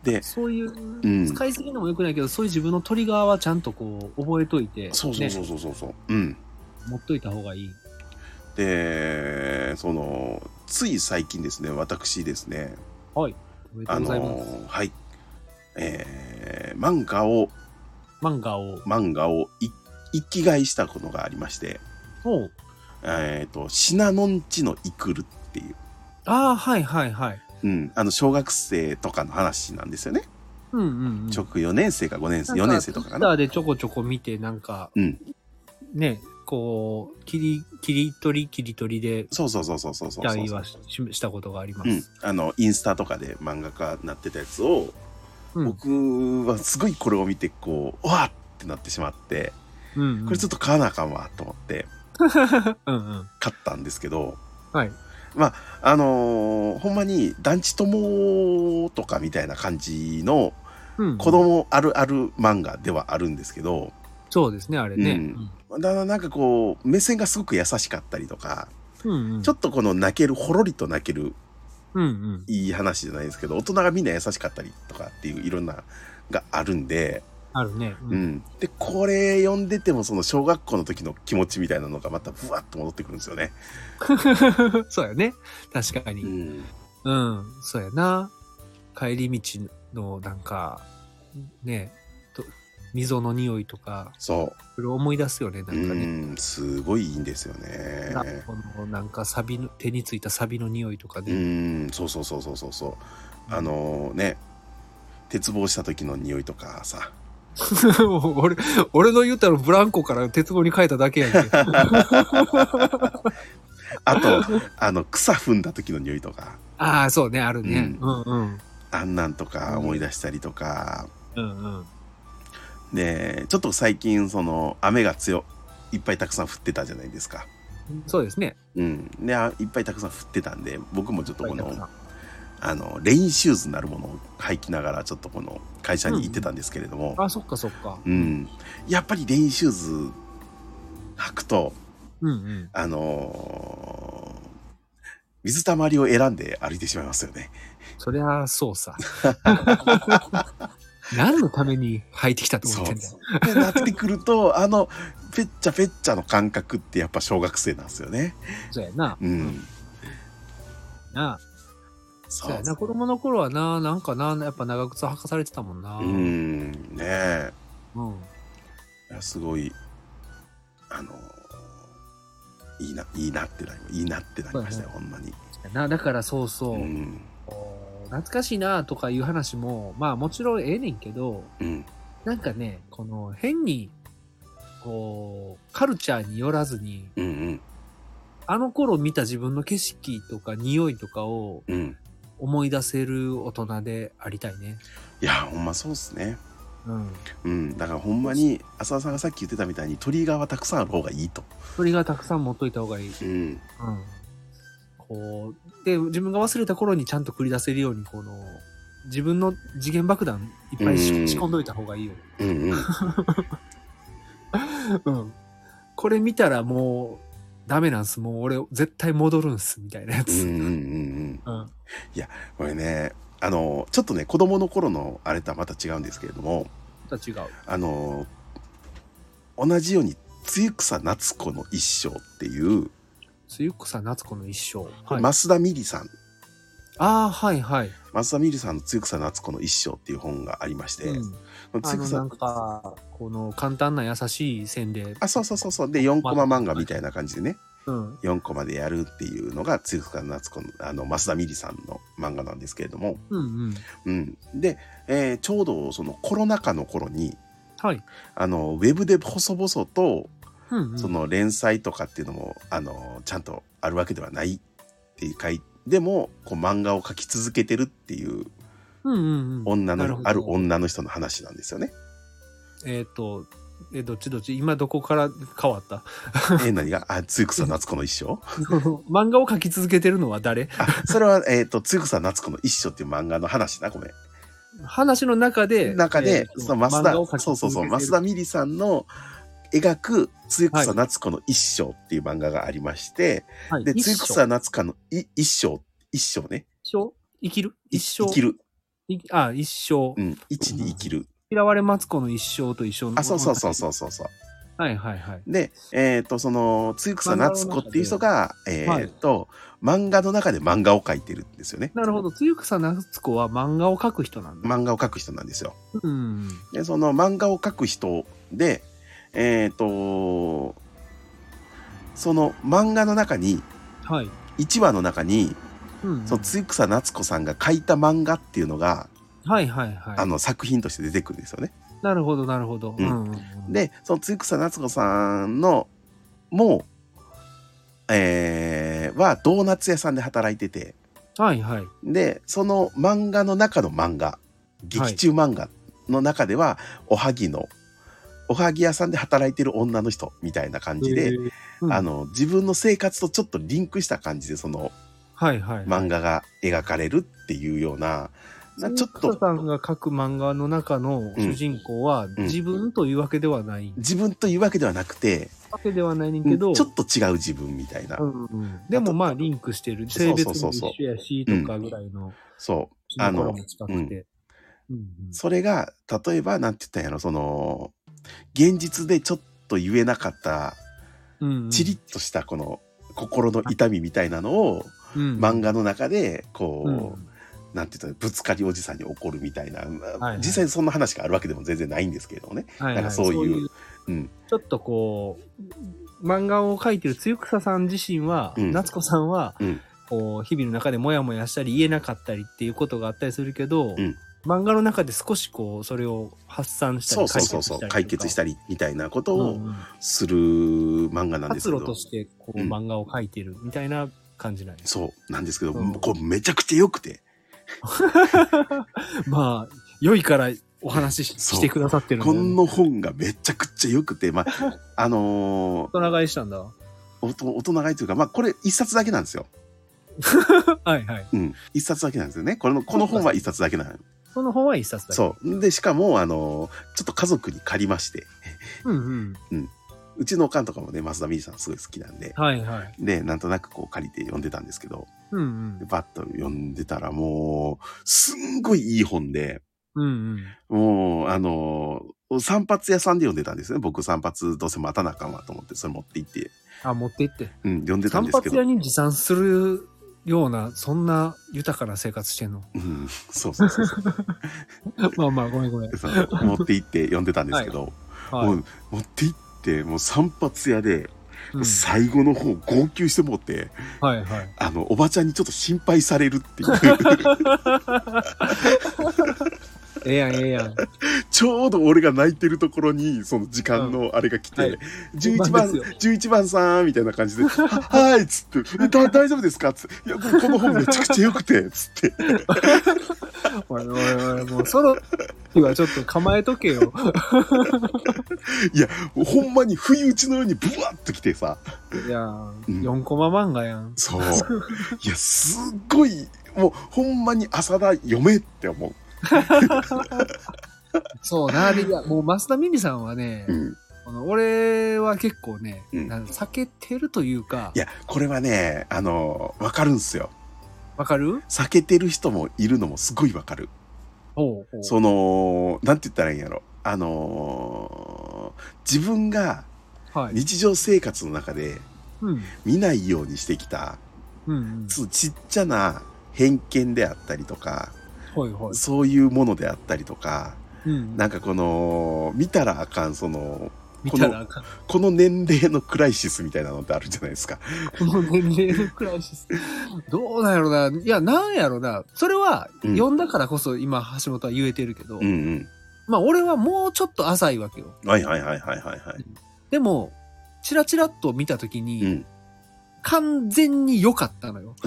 で、そういう、うん、使いすぎるのも良くないけど、そういう自分のトリガーはちゃんとこう、覚えといて、ね。 そうそうそうそうそう。うん。 持っといた方がいい。 で、その、つい最近ですね、私ですね。 はい。おめでとうございます。 あの、はい。えー、漫画を、 漫画を、 漫画を一気買いしたことがありまして、 おえっ、ー、と、シナノンチのイクルっていう。 ああ、はいはいはい。 うん。あの、小学生とかの話なんですよね。 うんうんうん。 直よねん生かごねん生、よねん生とかかな。ツイッターでちょこちょこ見て、なんか、 うん。 ね、こう、切り、切り取り、切り取りで、 そうそうそうそうそうそう。 期待はしたことがあります。 うん。あの、インスタとかで漫画家になってたやつを、うん、僕はすごいこれを見て、こう、わーってなってしまって、うんうん、これちょっと買わなあかんわと思って、うんうん、買ったんですけど、 はい。 まあ、あのー、ほんまに団地友とかみたいな感じの子供あるある漫画ではあるんですけど、うんうん、 そうですね、あれね。 うん、だからなんかこう、目線がすごく優しかったりとか、 うんうん、 ちょっとこの泣ける、ほろりと泣ける、 うんうん、 いい話じゃないですけど、大人がみんな優しかったりとかっていういろんながあるんで、 あるね、 うん。うん。で、これ読んでてもその小学校の時の気持ちみたいなのがまたふわっと戻ってくるんですよね。 そうやね。確かに。うん。うん。そうやな。帰り道のなんか、ね、と溝の匂いとか。 そう。 それを思い出すよね、なんかね。うん、すごいいいんですよね。 このなんかサビの、手についたサビの匂いとかね。 うん、そうそうそうそうそうそう。あのー、ね、鉄棒した時の匂いとかさ。 俺、俺の言ったらブランコから鉄棒に変えただけやんけ。 あと、あの、草踏んだ時の匂いとか。 ああ、そうね、あるね。うん、うん、うん。 あんなんとか思い出したりとか。 うんうん。 で、ちょっと最近、その、雨が強い、いっぱいたくさん降ってたじゃないですか。 そうですね。 うん。で、いっぱいたくさん降ってたんで、僕もちょっとこの、あの、レインシューズになるものを履きながら、ちょっとこの会社に行ってたんですけれども。 うん、あ、そっかそっか。 うん。やっぱりレインシューズ履くと、 うんうん、 あのー、水たまりを選んで歩いてしまいますよね。 そりゃそうさ。何のために履いてきたと思ってんだよ。 ってなってくると、あの、ペッチャペッチャの感覚ってやっぱ小学生なんですよね。 そうやな。 うん。うん、 なあ。そうやな。子供の頃はな、なんかな、やっぱ長靴履かされてたもんな。 うん、ねえ。 うん。いや、すごい、あの、いいな、いいなってなり、いいなってなりましたよ、ほんまに。 な、だからそうそう。うん、懐かしいなとかいう話も、まあもちろんええねんけど、 うん、 なんかね、この変に、こう、カルチャーによらずに、 うんうん、 あの頃見た自分の景色とか匂いとかを思い出せる大人でありたいね。 いや、ほんまそうっすね。 うん。 うん。だからほんまに、浅田さんがさっき言ってたみたいにトリガーはたくさんある方がいいと。 トリガーたくさん持っといた方がいい。 うん。うん。 こう、で、自分が忘れた頃にちゃんと繰り出せるように、この、自分の次元爆弾いっぱい仕込んどいた方がいいよ。 うんうん。 うん。これ見たらもうダメなんす。もう俺絶対戻るんす。みたいなやつ。 うんうんうんうん。うん、いや、これね、あの、ちょっとね、子供の頃のあれとはまた違うんですけれども。 また違う。 あの、同じように、露草夏子の一生っていう。 露草夏子の一生。 はい、増田美里さん。 ああ、はいはい。 増田美里さんの露草夏子の一生っていう本がありまして。うん、 あのなんか、この簡単な優しい線で。 あ、そうそうそうそう。で、よんコマ漫画みたいな感じでね。うん、よんコマでやるっていうのが、露草夏子の、あの、増田美里さんの漫画なんですけれども。 うんうん。 うん。で、えー、ちょうどそのコロナ禍の頃に、 はい。 あの、ウェブで細々と、 うんうん、 その連載とかっていうのも、あの、ちゃんとあるわけではないっていう回でも、こう漫画を描き続けてるっていう、女の、ある女の人の話なんですよね。 えっと、えー、どっちどっち今どこから変わったえー、何があ、露草夏子の一生漫画を描き続けてるのは誰あ、それは、えっ、ー、と、露草夏子の一生っていう漫画の話な、ごめん。 話の中で、 中で、えー、その増田、そうそうそう、増田美里さんの描く露草夏子の一生っていう漫画がありまして、はい、で、露草夏子の一生、一生ね。 一生生きる一生生きる。 あ、一生。 うん。一に生きる。 嫌われマツコの一生と一緒の。 あ、そうそうそうそうそうそう。 はいはいはい。 で、えっ、ー、と、その、露草夏子っていう人が、えっ、ー、と、はい、漫画の中で漫画を描いてるんですよね。 なるほど。露草夏子は漫画を描く人なんだ。 漫画を描く人なんですよ。 うん。 で、その漫画を描く人で、えっ、ー、と、その漫画の中に、 はい。 いちわの中に、うん、その露草夏子さんが描いた漫画っていうのが、 はいはいはい。 あの、作品として出てくるんですよね。 なるほど、なるほど。 うんうんうん、で、その露草夏子さんの、もう、えー、はドーナツ屋さんで働いてて、 はいはい。 で、その漫画の中の漫画、劇中漫画の中では、はい、おはぎの、おはぎ屋さんで働いてる女の人みたいな感じで、うん、あの、自分の生活とちょっとリンクした感じで、その、はいはいはい、漫画が描かれるっていうような、 ちょっと。草さんが描く漫画の中の主人公は、自分というわけではない、うんうん。 自分というわけではなくて、 わけではないねんけど、 ちょっと違う自分みたいな。 うんうん、でもまあリンクしてる。性別も一緒やしとかぐらいの。 そう。あの、うんうんうん、それが、例えば、なんて言ったんやろ、その、現実でちょっと言えなかった、うんうん、チリッとしたこの心の痛みみたいなのを、うん、漫画の中で、こう、うんなんて言ったらぶつかりおじさんに怒るみたいな、はいはい、実際そんな話があるわけでも全然ないんですけれどもね。はいはい、なんかそういう、そういううん、 ちょっとこう、漫画を描いてる露草さん自身は、うん、夏子さんは、うん、こう日々の中でモヤモヤしたり言えなかったりっていうことがあったりするけど、うん、漫画の中で少しこう、それを発散したり、 そうそうそうそう、解決したりみたいなことをする漫画なんですけど。 活路としてこう、うん、漫画を描いてるみたいな感じなんです。 そうなんですけど、うん、こうめちゃくちゃ良くて。 まあ良いからお話 し, してくださってるんだよね。この本がめちゃくちゃ良くて、まああのー、 大人買いしたんだ。 大人買いというか、まあこれ一冊だけなんですよ。 はいはい。 うん、一冊だけなんですよね。このこの本は一冊だけなの。 この本は一冊だけ。 そうでしかもあのー、ちょっと家族に借りまして。うんうんうん。うちのおかんとかもね、増田美里さんすごい好きなんで、はいはい。で、なんとなくこう借りて読んでたんですけど、うんうん。でバッと読んでたらもう、すんごいいい本で、うんうん。もう、あのー、散髪屋さんで読んでたんですね。僕散髪どうせ待たなあかんわと思って、それ持って行って。 あ、持って行って。 うん、読んでたんですけど。 散髪屋に持参するような、そんな豊かな生活してんの？ うん、そうそうそうそう。 まあまあ、ごめんごめん。 持って行って読んでたんですけど、はいはい、もう持って行って、もう散髪屋で、うん、最後の方号泣してもって、はいはい、あのおばちゃんにちょっと心配されるっていうええやんええやん。 ちょうど俺が泣いてるところにその時間のあれが来て、うんはい、じゅういちばんじゅういちばんさんみたいな感じではいっつって大丈夫ですかっつっていやこの本めちゃくちゃ良くてっつっておいおいおいもうその日はちょっと構えとけよ。 いやほんまに不意打ちのようにブワッと来てさ、 いや、うん、よんコマ漫画やん。 そういやすっごいもうほんまに浅田読めって思う。 そうな、でいやもう増田美里さんはね、うん、この俺は結構ね、うん、避けてるというか、 いやこれはねあの分かるんすよ。 わかる？ 避けてる人もいるのもすごいわかる。ほうほう、そのなんて言ったらいいんやろ、あのー、自分が日常生活の中で見ないようにしてきた、うんうん、ちっちゃな偏見であったりとか、はいはい、そういうものであったりとか、うん、なんかこの見たらあかんそのこのこの年齢のクライシスみたいなのってあるじゃないですか。 この年齢のクライシスどうなんやろな。いやなんやろな。それは読んだからこそ今橋本は言えてるけど、うんうん、まあ俺はもうちょっと浅いわけよ。 はいはいはいはいはいはい。 でもチラチラっと見たときに、うん、完全に良かったのよ。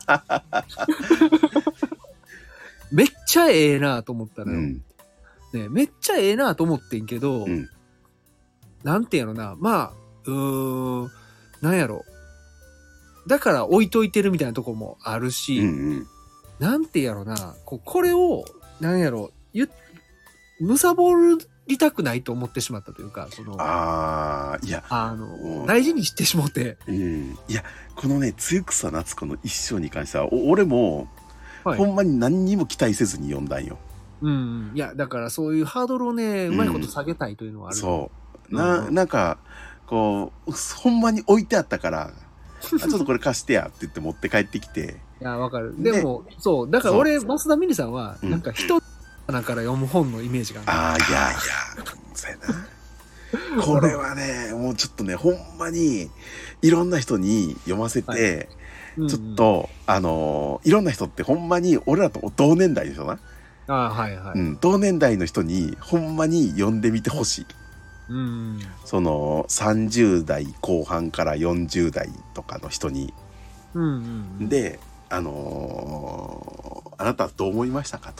めっちゃええなと思ったのよ、うんね。めっちゃええなと思ってんけど、うん、なんてやろな、まあ、うーん、なんやろ。だから置いといてるみたいなとこもあるし、うんうん、なんてやろな、こ, これを、なんやろ、ゆ、むさぼりたくないと思ってしまったというか、その、 ああ、いや、 あの、大事にしてしもて。 うん。いや、このね、露草夏子の一生に関しては、お俺も、 はい、ほんまに何にも期待せずに読んだんよ。 うん、いやだからそういうハードルをね、うまいこと下げたいというのはある、 うん、そうな、うん、なんかこうほんまに置いてあったからあちょっとこれ貸してやって言って持って帰ってきていやわかる。でもそうだから俺増田ミリさんはなんか人だから読む本のイメージがある、 うん、ああいやいやそうやなこれはねもうちょっとねほんまにいろんな人に読ませて、はいうんうん、ちょっとあのいろんな人ってほんまに俺らと同年代でしょなあはいはい、うん、 同年代の人にほんまに読んでみてほしい、 うん、 そのさんじゅう代後半からよんじゅう代とかの人に、 うんうんうん、 であのー、あなたはどう思いましたかと、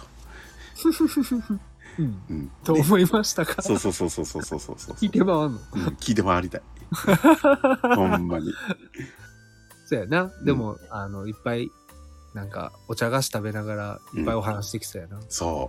うんうん、どう思いましたかそうそうそうそうそうそうそう聞いて回るの、うん、 聞いて回りたいほんまにそうやなでも、うん、あのいっぱいなんかお茶菓子食べながらいっぱいお話できそうやな、うん、 そう、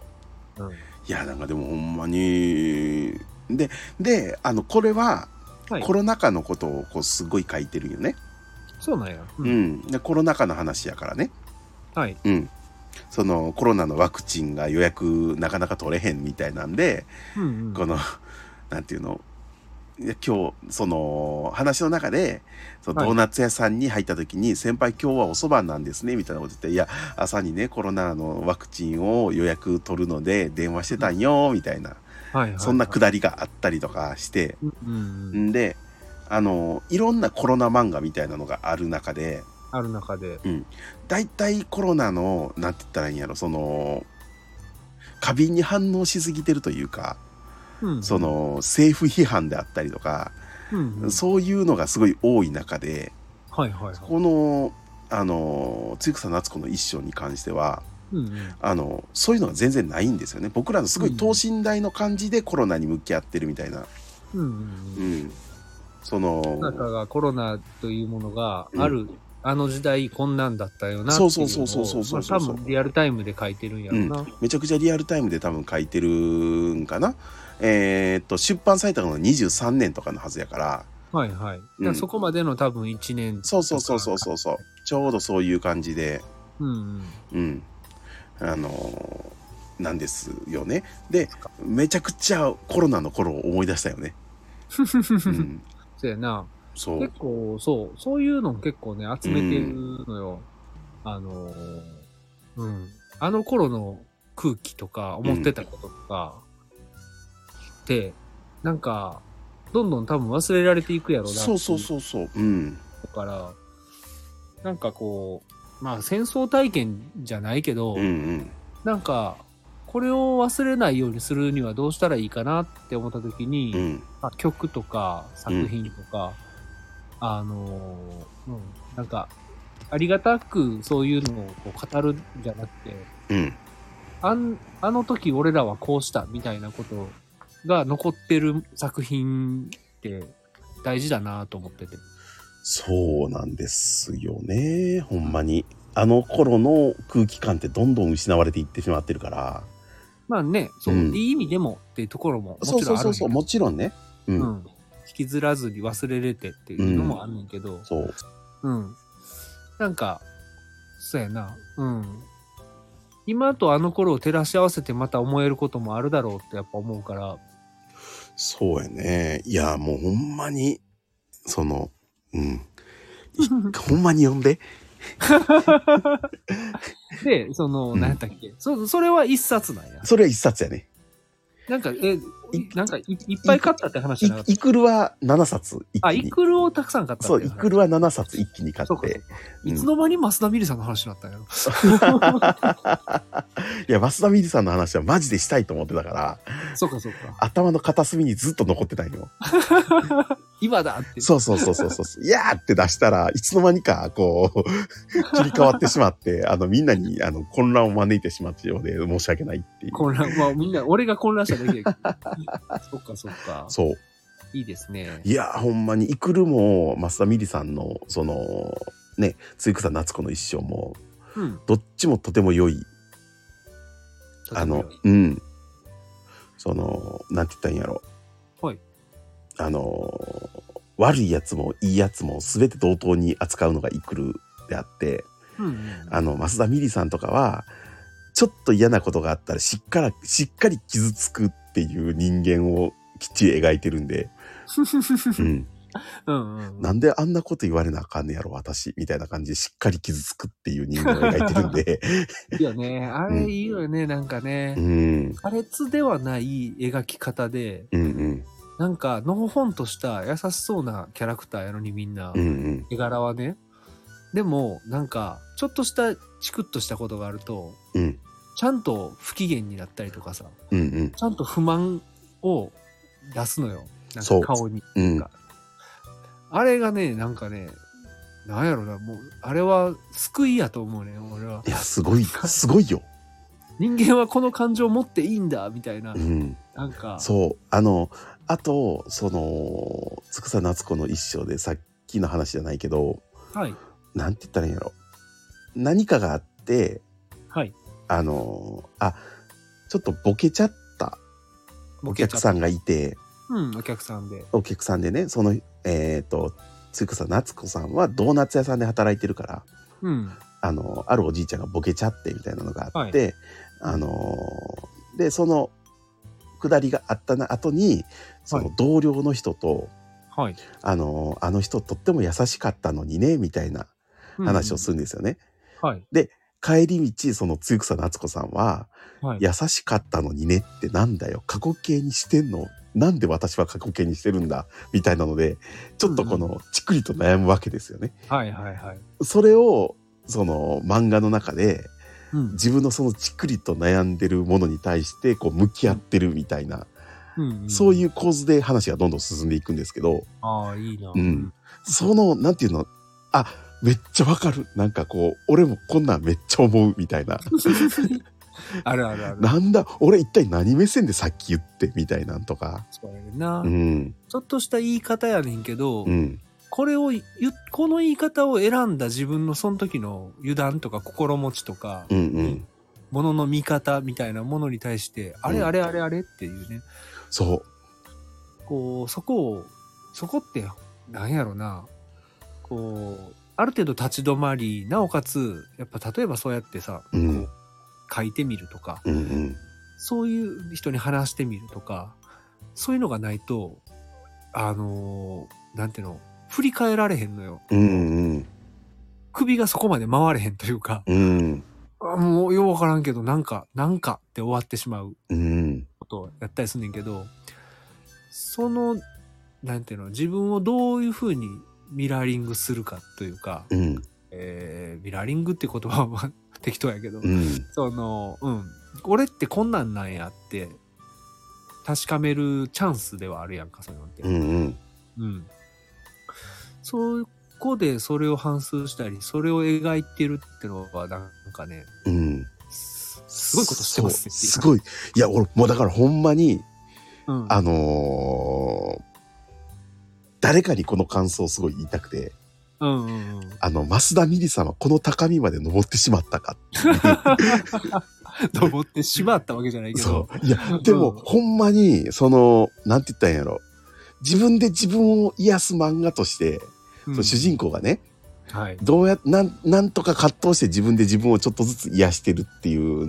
うん、いやなんかでもほんまにでであのこれは、はい、コロナ禍のことをこうすごい書いてるよね。 そうなんや、 うん、うん、でコロナ禍の話やからね。 はい、 うん、そのコロナのワクチンが予約なかなか取れへんみたいなんで、うんうん、このなんていうの今日その話の中でそのドーナツ屋さんに入った時に、はい、先輩今日はお蕎麦なんですねみたいなこと言って、いや朝にねコロナのワクチンを予約取るので電話してたんよみたいな、はいはいはい、そんなくだりがあったりとかして、うんうんうん、であのいろんなコロナ漫画みたいなのがある中である中で、 うん、だいたいコロナのなんて言ったらいいんやろその過敏に反応しすぎてるというか、うんうん、その政府批判であったりとか、うんうん、そういうのがすごい多い中で、はいはいはい、このあの露草夏子の一生に関しては、うんうん、あのそういうのが全然ないんですよね。僕らのすごい等身大の感じでコロナに向き合ってるみたいな、うんうんうん、その中がコロナというものがある、うん、あの時代こんなんだったよなっていうのをそうそうそうそうそうそう、まあ、多分リアルタイムで書いてるんやろうな、 うん、めちゃくちゃリアルタイムで多分書いてるんかな。えー、っと出版されたのがにじゅうさんねんとかのはずやからはいはい、うん、そこまでの多分いちねんそうそうそうそうそうそうちょうどそういう感じでうんうん、うん、あのー、なんですよね。でめちゃくちゃコロナの頃を思い出したよね、 うん、そうやなそう結構そうそういうの結構ね集めてるのよ、うん、あのー、うんあの頃の空気とか思ってたこととか、うん、でなんかどんどん多分忘れられていくやろうなそうそうそうそううんだからなんかこうまあ戦争体験じゃないけど、うんうん、なんかこれを忘れないようにするにはどうしたらいいかなって思った時に、うんまあ、曲とか作品とか、うん、あのー、うん、なんかありがたくそういうのをこう語るんじゃなくて、うん、あん、あの時俺らはこうしたみたいなことが残ってる作品って大事だなと思ってて。 そうなんですよね。ほんまに。あの頃の空気感ってどんどん失われていってしまってるから。 まあね、そう、うん、いい意味でもっていうところももちろんあるんそうそうそう、もちろんね。 うん。うん、引きずらずに忘れれてっていうのもあるんだけど。うん、そう。うん。なんか、そうやな。うん。今とあの頃を照らし合わせてまた思えることもあるだろうってやっぱ思うから。 そうやね。いや、もうほんまに、その、うん。ほんまに読んで。 で、その、うん、何やったっけそ、それは一冊なんや。 それは一冊やね。 なんか、え、なんかい、いっぱい買ったって話じゃなかった？ イクルはななさつ一気に。 あ、イクルをたくさん買ったってそう、イクルはななさつ一気に買って。 いつの間に増田ミリさんの話になったんやろ。 いや、増田ミリさんの話はマジでしたいと思ってたから。 そうかそうか。 頭の片隅にずっと残ってたんよ。 今だって。 そうそうそうそうそう。いやーって出したらいつの間にかこう切り替わってしまって、あのみんなにあの混乱を招いてしまったようで申し訳ないっていう。 混乱、まあみんな俺が混乱しただけ。そっかそっか。 そう。 いいですね。 いやほんまにイクルも増田ミリさんのそのね露草夏子の一生も、うん、どっちもとても良い。あのうんそのなんて言ったらいいんやろ。はい。あの悪いやつもいいやつも全て同等に扱うのがイクルであって、 うんうん、 あの増田美里さんとかはちょっと嫌なことがあったらしっかりしっかり傷つくっていう人間をきっちり描いてるんで、うんうんうん、なんであんなこと言われなあかんねやろ私みたいな感じでしっかり傷つくっていう人間を描いてるんでいいよね、あれいいよね、うん、なんかね、 うん、 苛烈ではない描き方で、 うんうん、 なんかのほほんとした優しそうなキャラクターやのにみんな、 うんうん、 絵柄はね、でもなんかちょっとしたチクッとしたことがあると、 うん、 ちゃんと不機嫌になったりとかさ、 うんうん、 ちゃんと不満を出すのよ、なんか顔に、うん、あれがね、なんかね、なんやろな、もうあれは救いやと思うね、俺は。 いやすごいすごいよ。 人間はこの感情を持っていいんだみたいな、うん、なんかそうあのあとそのつくさ夏子の一生でさっきの話じゃないけど、 はい、 なんて言ったらいいんやろ、何かがあって、 はい、 あのあちょっとボケちゃったお客さんがいて、 うん、お客さんでお客さんでね、そのえっ、ー、とつくさ夏子さんはドーナツ屋さんで働いてるから、 うん、 あのあるおじいちゃんがボケちゃってみたいなのがあって、はい、あのでその下りがあった後にその同僚の人と、はい、あのあの人とっても優しかったのにねみたいな話をするんですよね。うんうん、はい、で帰り道そのつくさ夏子さんは、はい、優しかったのにねってなんだよ過去形にしてんの、なんで私は過去形にしてるんだみたいなのでちょっとこのちくりと悩むわけですよね。 うんうん、はいはいはい。 それをその漫画の中で、うん、自分のそのちくりと悩んでるものに対してこう向き合ってるみたいな、うんうん、そういう構図で話がどんどん進んでいくんですけど、 ああいいな、 うん、そのなんていうの、あめっちゃわかる、なんかこう俺もこんなんめっちゃ思うみたいなあるあるある、 なんだ俺一体何目線でさっき言ってみたいなんとか、 そうやな、 うん、 ちょっとした言い方やねんけど、 うん、 これをこの言い方を選んだ自分のその時の油断とか心持ちとか、 うんうん、 ものの見方みたいなものに対して、うん、あれあれあれあれっていうね、 そうこうそこをそこってなんやろな、こうある程度立ち止まり、なおかつやっぱ例えばそうやってさ、うん、こう書いてみるとか、 うんうん、 そういう人に話してみるとか、そういうのがないとあのー、なんていうの、振り返られへんのよ、 うんうん、 首がそこまで回れへんというか、 うん、 あもうようわからんけどなんかなんかって終わってしまうことをやったりすんねんけど、そのなんていうの、自分をどういうふうにミラーリングするかというか、 うん、 えー、ミラーリングって言葉は適当やけど、 うん、 そのうん俺ってこんなんなんやって確かめるチャンスではあるやんか、そういうのって。 うんうんうん。そこでそれを反芻したり、それを描いてるってのはなんかね、 うん、 すごいことしてますね。 すごい。いや俺もうだからほんまに、うん、あのー、誰かにこの感想をすごい言いたくて、 うんうんうん、あの増田美里さんはこの高みまで登ってしまったか登ってしまったわけじゃないけど。 そう。いや、でも、うん、ほんまに、その、なんて言ったんやろ。自分で自分を癒す漫画として、うん、その主人公がね、はい、どうや、なん、なんとか葛藤して自分で自分をちょっとずつ癒してるっていう。うんうん、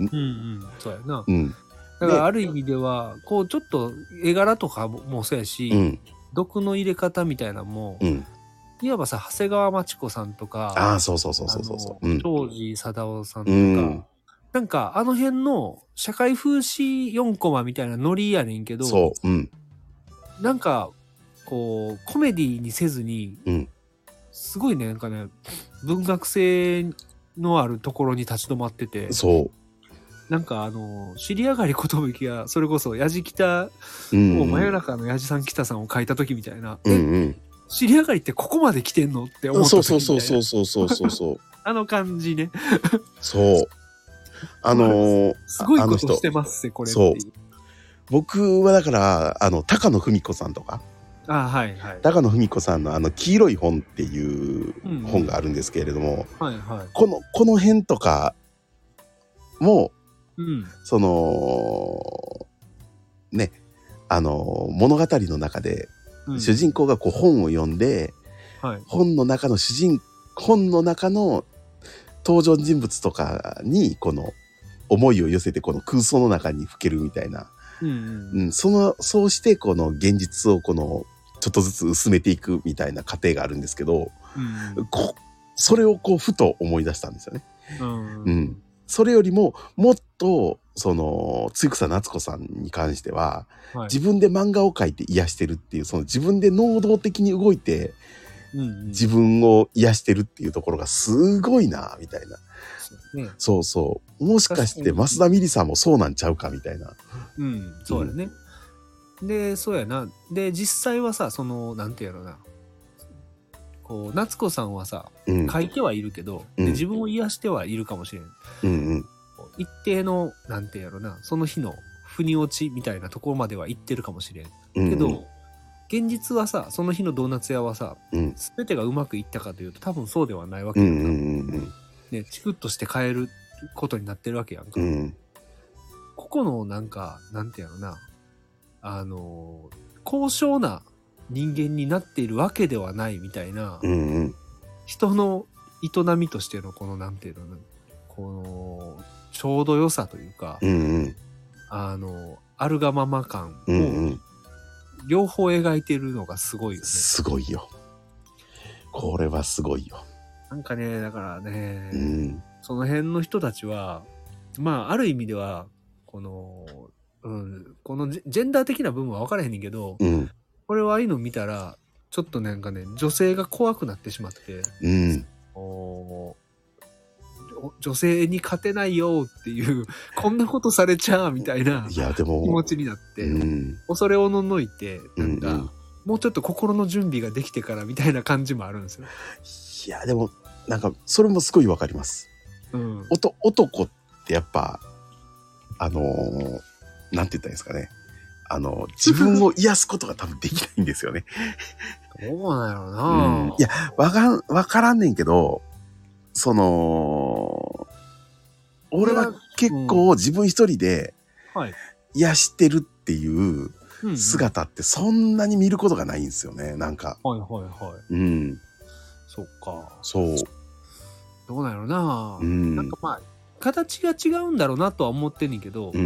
そうやな。うん。だからある意味では、こう、ちょっと絵柄とかもそうやし、うん、毒の入れ方みたいなのも、うん、いわばさ、長谷川町子さんとか、 ああ、そうそうそうそうそう。 庄司貞夫さんとか、うん、なんかあの辺の社会風刺よんコマみたいなノリやねんけど、 そう、うん、 なんかこうコメディにせずに、うん、すごいね、なんかね、文学性のあるところに立ち止まってて、 そうなんかあの尻上がり寿がそれこそやじきた、うんうん、真夜中のやじさんきたさんを書いた時みたいな、 うんうん、 尻上がりってここまで来てんのって思った時みたいな、 そうそうそうそうそうそうそうあの感じねそうあのー、 すごいことしてますねこれっていう。そう僕はだからあの高野文子さんとか、 あ、はいはい、 高野文子さんのあの黄色い本っていう本があるんですけれども、 うん、はいはい、 このこの辺とかも、 うん、 そのね、あの物語の中で、うん、主人公がこう本を読んで、はい、本の中の主人本の中の登場人物とかにこの思いを寄せてこの空想の中に吹けるみたいな、うんうんうん、そのそうしてこの現実をこのちょっとずつ薄めていくみたいな過程があるんですけど、うん、こそれをこうふと思い出したんですよね。うんうん、それよりももっとその露草夏子さんに関しては、はい、自分で漫画を描いて癒してるっていうその自分で能動的に動いて、うんうん、自分を癒してるっていうところがすごいなみたいな。そうね、そうそうもしかして増田美里さんもそうなんちゃうかみたいな。 うんそうやね。うん、でそうやな。で実際はさそのなんていうのなこう夏子さんはさ、うん、書いてはいるけど、うん、で自分を癒してはいるかもしれん。うんうん、一定のなんていうのなその日の腑に落ちみたいなところまでは行ってるかもしれん。うんうん、けど現実はさその日のドーナツ屋はさ、うん、全てがうまくいったかというと多分そうではないわけやんか。うんうんうんね、チクッとして帰ることになってるわけやんか。うん、ここのなんかなんていうのなあの高尚な人間になっているわけではないみたいな、うんうん、人の営みとしてのこのなんていうのこのちょうど良さというか、うんうん、あのあるがまま感を両方描いてるのがすごいよね。 すごいよ。これはすごいよ。 なんかねだからね、うん、その辺の人たちはまあある意味ではこの、うん、このジェンダー的な部分は分からへんねんけど、うん、これはああいうの見たらちょっとなんかね女性が怖くなってしまって、うん、お女性に勝てないよっていうこんなことされちゃうみたいな気持ちになって、うん、恐れおののいてなんか、うんうん、もうちょっと心の準備ができてからみたいな感じもあるんですよ。 いやでもなんかそれもすごいわかります。うん、おと男ってやっぱあのー、なんて言ったらいいんですかね。あの自分を癒すことが多分できないんですよね。 どうなんやろうな、 うん。いやわかんわからんねんけど、その俺は結構自分一人で癒してるっていう姿ってそんなに見ることがないんですよね。なんか。 はいはいはい。うん。そっか。 そう。 どうなんやろうな、うん、なんかまあ形が違うんだろうなとは思ってんねんけど、うんうん、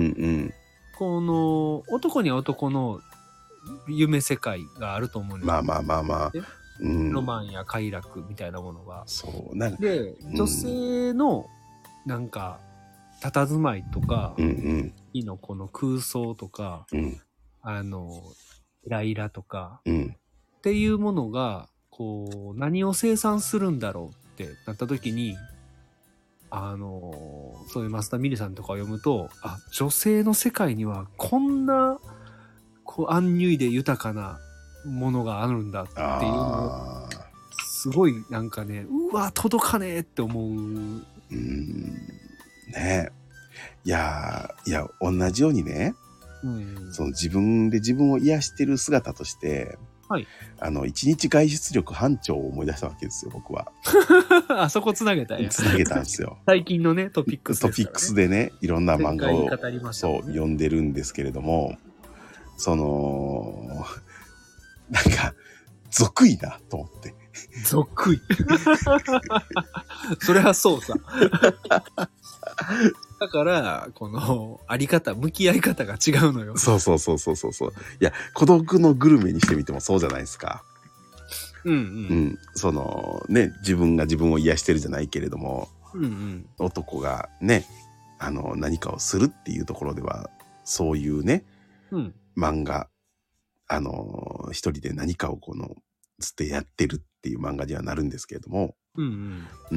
この男には男の夢世界があると思うんですよ。 まあまあまあまあ、 うん、ロマンや快楽みたいなものが。 そうなんで、うん、女性のなんか佇まいとか、うんうん、いのこの空想とか、うん、あのイライラとか、うん、っていうものがこう何を生産するんだろうってなった時に、あのそういう増田美里さんとかを読むと、あ、女性の世界にはこんなこうアンニュイで豊かなものがあるんだっていうのをすごいなんかね、うわ届かねえって思う。うーんねえ、いやいや同じようにね、うん、その自分で自分を癒してる姿として。はい、あの一日外出力班長を思い出したわけですよ僕は。 あそこつなげたんや。 つなげたんですよ。 最近のねトピックスですからね。 トピックスでねいろんな漫画を、ね、そう読んでるんですけれども、そのなんか俗いなと思って。 俗い。それはそうさ。だからこのあり方向き合い方が違うのよ。 そうそうそうそうそうそう。いや孤独のグルメにしてみてもそうじゃないですか。うんうん。うん、そのね自分が自分を癒してるじゃないけれども、うんうん、男がねあの何かをするっていうところではそういうね、うん、漫画あの一人で何かをこのずっとやってるっていう漫画にはなるんですけれども。うんうんうん、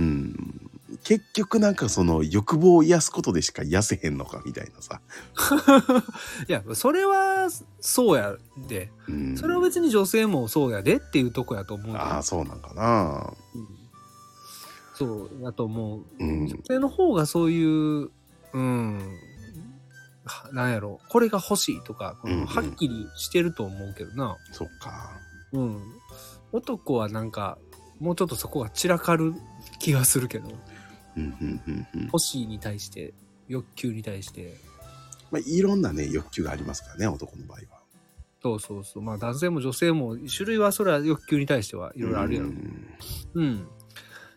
結局なんかその欲望を癒すことでしか癒せへんのかみたいなさ。 いやそれはそうやで、うん、それは別に女性もそうやでっていうとこやと思う。 ああそうなんかな、 うん、そうやと思う、うん、女性の方がそういううんなんやろこれが欲しいとか、うんうん、はっきりしてると思うけどな。 そっか。 うん男はなんかもうちょっとそこが散らかる気がするけど、うんうんうんうん、欲しいに対して欲求に対して、 まあ、いろんなね欲求がありますからね男の場合は。 そうそうそう、まあ男性も女性も種類はそれは欲求に対してはいろいろあるやろ。うん、うん、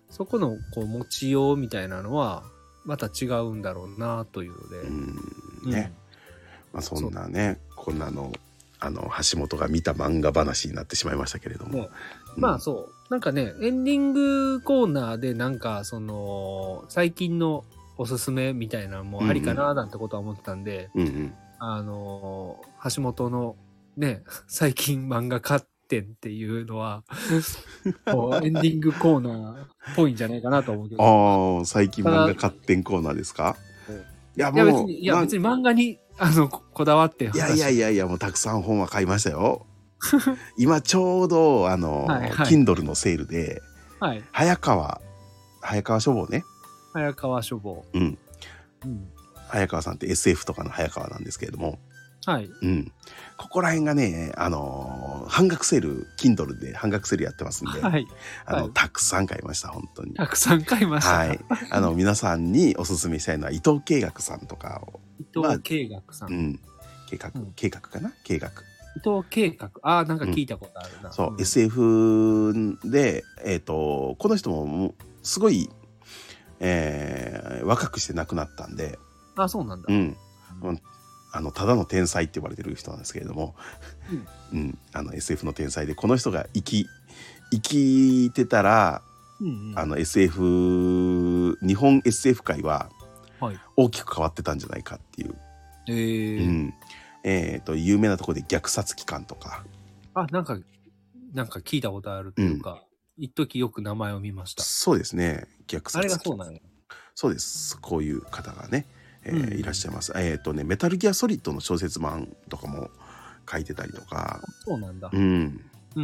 そこのこう持ちようみたいなのはまた違うんだろうなというので、 うんね、うん、まあそんなねこんなのあの橋本が見た漫画話になってしまいましたけれども、ねうん、まあそうなんかねエンディングコーナーでなんかその最近のおすすめみたいなのもありかななんてことは思ってたんで、 うんうん、 あの橋本のね最近漫画買ってんっていうのはこうエンディングコーナーっぽいんじゃないかなと思うけど、 ああ最近漫画買ってんコーナーですか？ いやもういや別にいや別に漫画にあのこだわっていやいやいやいやもうたくさん本は買いましたよ今ちょうどあの、はいはい、Kindle のセールで、はい、早川早川書房ね早川書房、 うん、うん、早川さんって エスエフ とかの早川なんですけれども、 はい、 うん、ここら辺がねあのー、半額セール Kindle で半額セールやってますんで、はい、あの、はい、たくさん買いました本当にたくさん買いました、 はい、あの皆さんにおすすめしたいのは伊藤慶学さんとかを伊藤慶学さん、 うん、計画、うん、計画かな計画伊藤計画あーなんか聞いたことあるな、 うん、そう、うん、エスエフ でえっ、ー、とこの人もすごい、えー、若くして亡くなったんであそうなんだ、 うんうん、あのただの天才って呼ばれてる人なんですけれども、うんうん、あの エスエフ の天才でこの人が生き生きてたら、うんうん、あの エスエフ 日本 エスエフ 界は大きく変わってたんじゃないかっていう、 えーうんえー、と有名なところで虐殺機関とかあなんかなんか聞いたことあるというか、うん、一時よく名前を見ました。 そうですね虐殺あれがそうなんや。 そうですこういう方がね、えーうん、いらっしゃいます。えっ、ー、とねメタルギアソリッドの小説版とかも書いてたりとかそうなんだ、 うん、うんうんうん、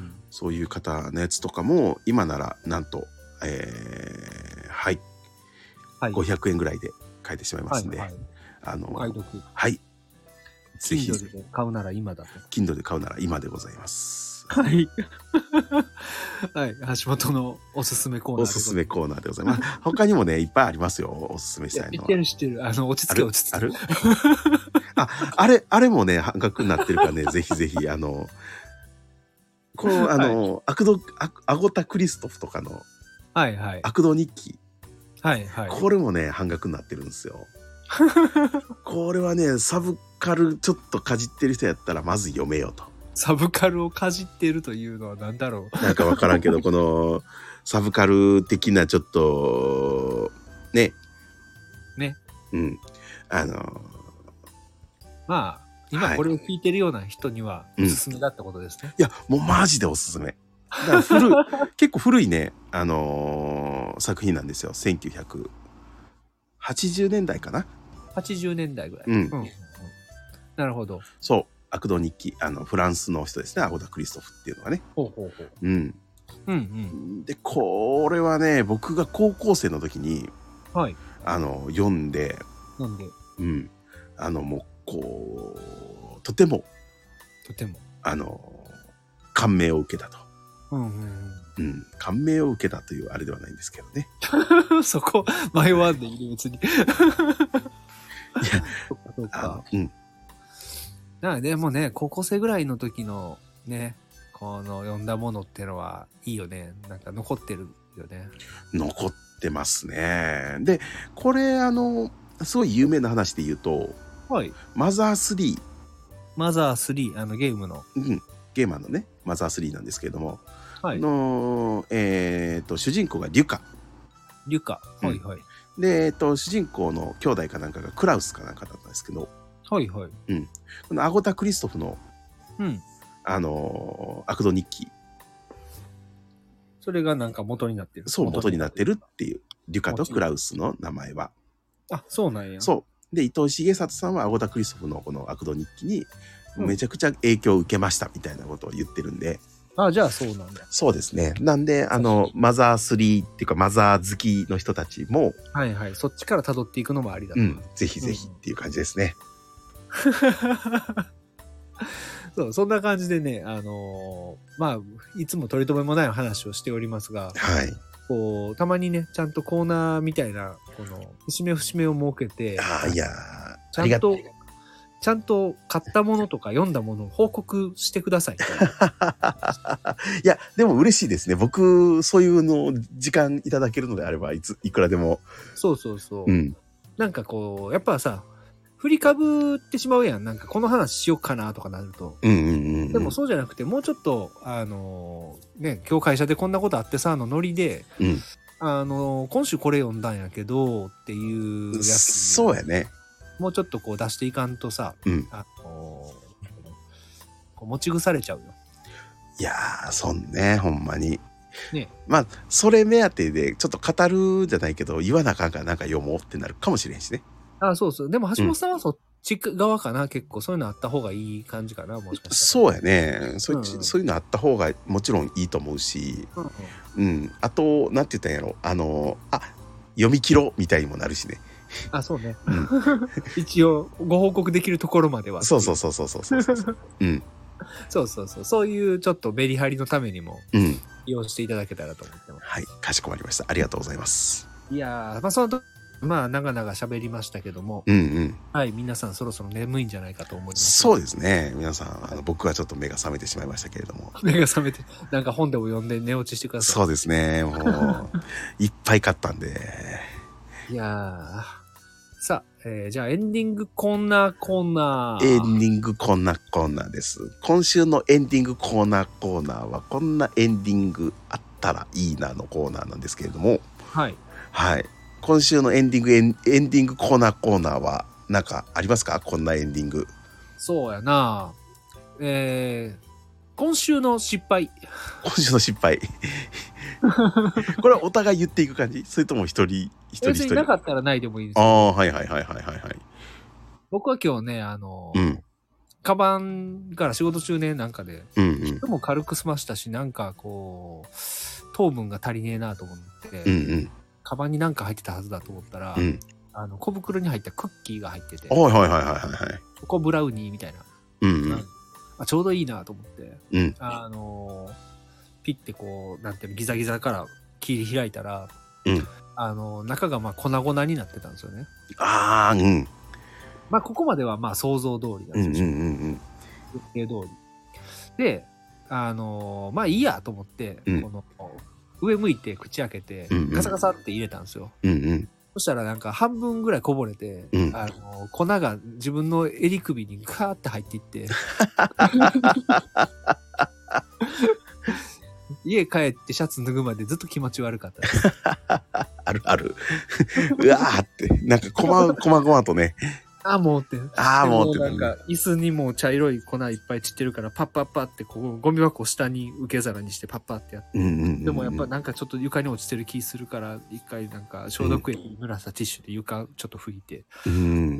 そういう方のやつとかも今ならなんと、えー、はい、はい、ごひゃくえんぐらいで買えてしまいますんで、はいはい、あの買い得はいぜひ Kindle で買うなら今だと Kindle で買うなら今でございますはいはい橋本のおすすめコーナーおすすめコーナーでございます他にもねいっぱいありますよおすすめしたいのは知ってる知ってるあの落ち着け落ち着けあるああれあれもね半額になってるからねぜひぜひあのこのあの、はい、悪道アゴタ・クリストフとかのはいはい悪道日記はいはいこれもね半額になってるんですよこれはねサブカルちょっとかじってる人やったらまず読めよと。 サブカルをかじっているというのは何だろうなんか分からんけどこのサブカル的なちょっとねねうんあのまあ今これを聞いてるような人にはおすすめだってことですね、 うん、いやもうマジでおすすめだから古い結構古いねあのー、作品なんですよせんきゅうひゃくはちじゅうねんだいかなはちじゅうねんだいぐらい、 うんうんうん、 なるほどそう悪道日記あのフランスの人ですねアゴタ・クリストフっていうのはねほうほうほう、 うん、 うんうんでこれはね僕が高校生の時に、 はい、 あの読んで読んでうんあのもうこうとてもとてもあの感銘を受けたと、 うんうんうんうん、感銘を受けたというあれではないんですけどねそこ迷わんでいる別にいやそうかうんだでもね高校生ぐらいの時のねこの読んだものっていうのはいいよねなんか残ってるよね残ってますねでこれあのすごい有名な話で言うと、 はい、 マザースリーマザースリーあのゲームの、 うん、ゲーマーのねマザースリーなんですけれども、 はい、 のえー、と主人公がリュカリュカはいはい、 うん、で、えー、と主人公の兄弟かなんかがクラウスかなんかだったんですけどはいはい、 うん、このアゴタ・クリストフの、 うん、 あのー、悪道日記それがなんか元になってるそう元になってるっていうリュカとクラウスの名前はあそうなんやそうで伊藤重里さんはアゴタ・クリストフのこの悪道日記にめちゃくちゃ影響を受けましたみたいなことを言ってるんで、 うん、あじゃあそうなんだそうですねなんであのマザースリーっていうかマザー好きの人たちもはいはいそっちから辿っていくのもありだと、 うん、ぜひぜひっていう感じですね、 そうそんな感じでねあのー、まあいつも取り留めもない話をしておりますが、 はい、 こうたまにねちゃんとコーナーみたいなこの節目節目を設けてあいやちゃんとちゃんと買ったものとか読んだものを報告してください。 いや、でも嬉しいですね。僕、そういうの時間いただけるのであれば、いつ、いくらでも。 そうそうそう。 うん。 なんかこう、やっぱさ、振りかぶってしまうやん。なんかこの話しようかなとかなると。 うんうんうん、うん。 でもそうじゃなくて、もうちょっと、あのー、ね、今日会社でこんなことあってさ、のノリで、 うん、 あのー、今週これ読んだんやけど、っていうやつ。 そうやね。 もうちょっとこう出していかんとさ、 うん、 あのー、持ち腐れちゃうよ。 いやー、そんね、ほんまに。 ね。 まあ、それ目当てで、ちょっと語るじゃないけど、言わなあかんからなんか読もうってなるかもしれんしね。 あ、そうそう。でも橋本さんはそっち側かな、うん、結構そういうのあった方がいい感じかな、もしかしたら。 そうやね。そ、うんうん、そういうのあった方がもちろんいいと思うし、うん、うん、あと、なんて言ったんやろ、あの、あ、読み切ろうみたいにもなるしね。 あ、そうね。うん、一応、ご報告できるところまでは。 そうそうそうそうそうそうそう。うん。 そうそうそう。そういうちょっとメリハリのためにも、うん。利用していただけたらと思ってます。 はい。かしこまりました。ありがとうございます。 いやー、まあ、そのと、まあ、長々喋りましたけども、 うんうん。 はい。皆さんそろそろ眠いんじゃないかと思います。 そうですね。皆さん、あの、僕はちょっと目が覚めてしまいましたけれども。 目が覚めて、なんか本でも読んで寝落ちしてください。 そうですね。もう、いっぱい買ったんで。 いやー。さあ、えー、じゃあエンディングコーナーコーナー。 エンディングコーナーコーナーです。今週のエンディングコーナーコーナーは、こんなエンディングあったらいいなのコーナーなんですけれども。 はい。 はい。今週のエンディングエン、エンディングコーナーコーナーは、なんかありますか？こんなエンディング。 そうやな。えー、今週の失敗。 今週の失敗。これはお互い言っていく感じ？それとも一人一人一人。 別になかったらないでもいいです。 ああ、はいはいはいはいはいはい。 僕は今日ね、あの、 うん、 カバンから仕事中ね、なんかで、 うんうん、 人も軽く済ましたし、なんかこう、糖分が足りねえなと思って、 うんうん、 カバンになんか入ってたはずだと思ったら、うん、あの小袋に入ったクッキーが入ってて、 はいはいはいはいはい。 チョコブラウニーみたいな。 うんうん、 あ、ちょうどいいなと思って、 うん、 あの、ピッてこう、なんていうの、ギザギザから切り開いたら、 うん、 あの、中がまあ粉々になってたんですよね。 ああ、うん。 まあ、ここまではまあ想像通りなんですよ。 うんうんうんうん。 予定通り。で、あのー、まあいいやと思って、 うん、 この、上向いて口開けて、ガサガサって入れたんですよ。 うんうん、 そしたらなんか半分ぐらいこぼれて、うん、あのー、粉が自分の襟首にガーって入っていって、家帰ってシャツ脱ぐまでずっと気持ち悪かったです。 あるある。うわーって、なんかこま、こまごまとね。 ああ、もうって。 ああ、もうって。 なんか、椅子にもう茶色い粉いっぱい散ってるから、パッパッパってこう、ゴミ箱を下に受け皿にしてパッパってやって。 うんうんうんうん、 でもやっぱなんかちょっと床に落ちてる気するから、一回なんか消毒液に濡らしたティッシュで床ちょっと拭いて。 うん。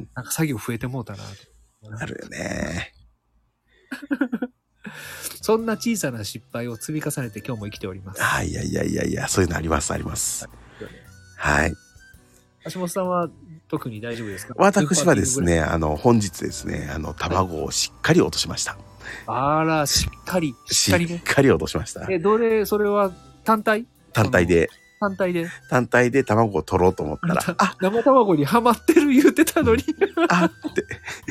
なんか作業増えてもうたな。 あるよね。 そんな小さな失敗を積み重ねて今日も生きております。 あ、いやいやいやいや、そういうのありますあります。はい。 橋本さんは特に大丈夫ですか？ 私はですね、あの、本日ですね、あの、卵をしっかり落としました。 はい、あら、しっかり、 しっかりね。しっかり落としました。 え、どれ、それは単体？ 単体で。 単体で。 単体で卵を取ろうと思ったら、 あ、生卵にハマってる言うてたのに。 あって。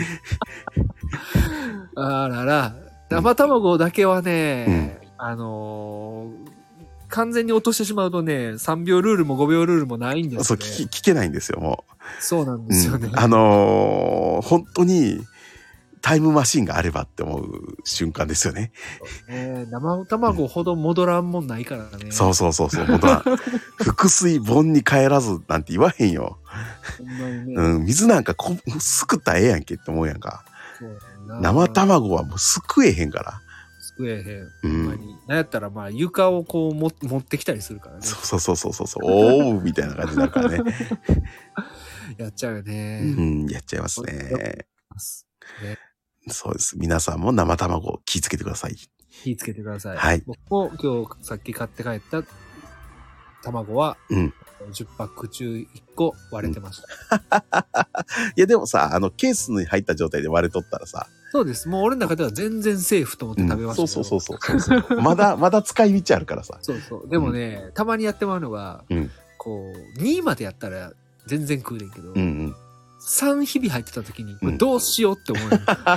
あらら、生卵だけはね、うん、あのー、完全に落としてしまうとね、さんびょうルールもごびょうルールもないんですよね。 そう、聞, 聞けないんですよ、もう。そうなんですよね。 うん、あのー、本当にタイムマシンがあればって思う瞬間ですよね。 ね、生卵ほど戻らんもんないからね。 そうそうそうそう、戻らん。腹水盆に帰らずなんて言わへんよ。 ほんまにね、 うん、水なんかこすくったらええやんけって思うやんか。そう生卵はもうすくえへんから。 すくえへん。ほんまに。なんやったらまあ床をこうも持ってきたりするからね。 そうそうそうそうそう。おーみたいな感じになるからね。 やっちゃうよね。 うん、やっちゃいますね。ね、そうです。皆さんも生卵気をつけてください。 気をつけてください。 はい。 僕も今日さっき買って帰った卵は、うん、じゅっパック中いっこ割れてました。 うん、いやでもさ、あのケースに入った状態で割れとったらさ。 そうです。もう俺の中では全然セーフと思って食べました、 うん、そうそうそうそうそう。まだ、まだ使い道あるからさ。 そうそう。でもね、うん、たまにやってまうのが、うん、こう、にまでやったら全然食うねんけど、うんうん、 さん日々入ってた時に、これどうしようって思う、うん、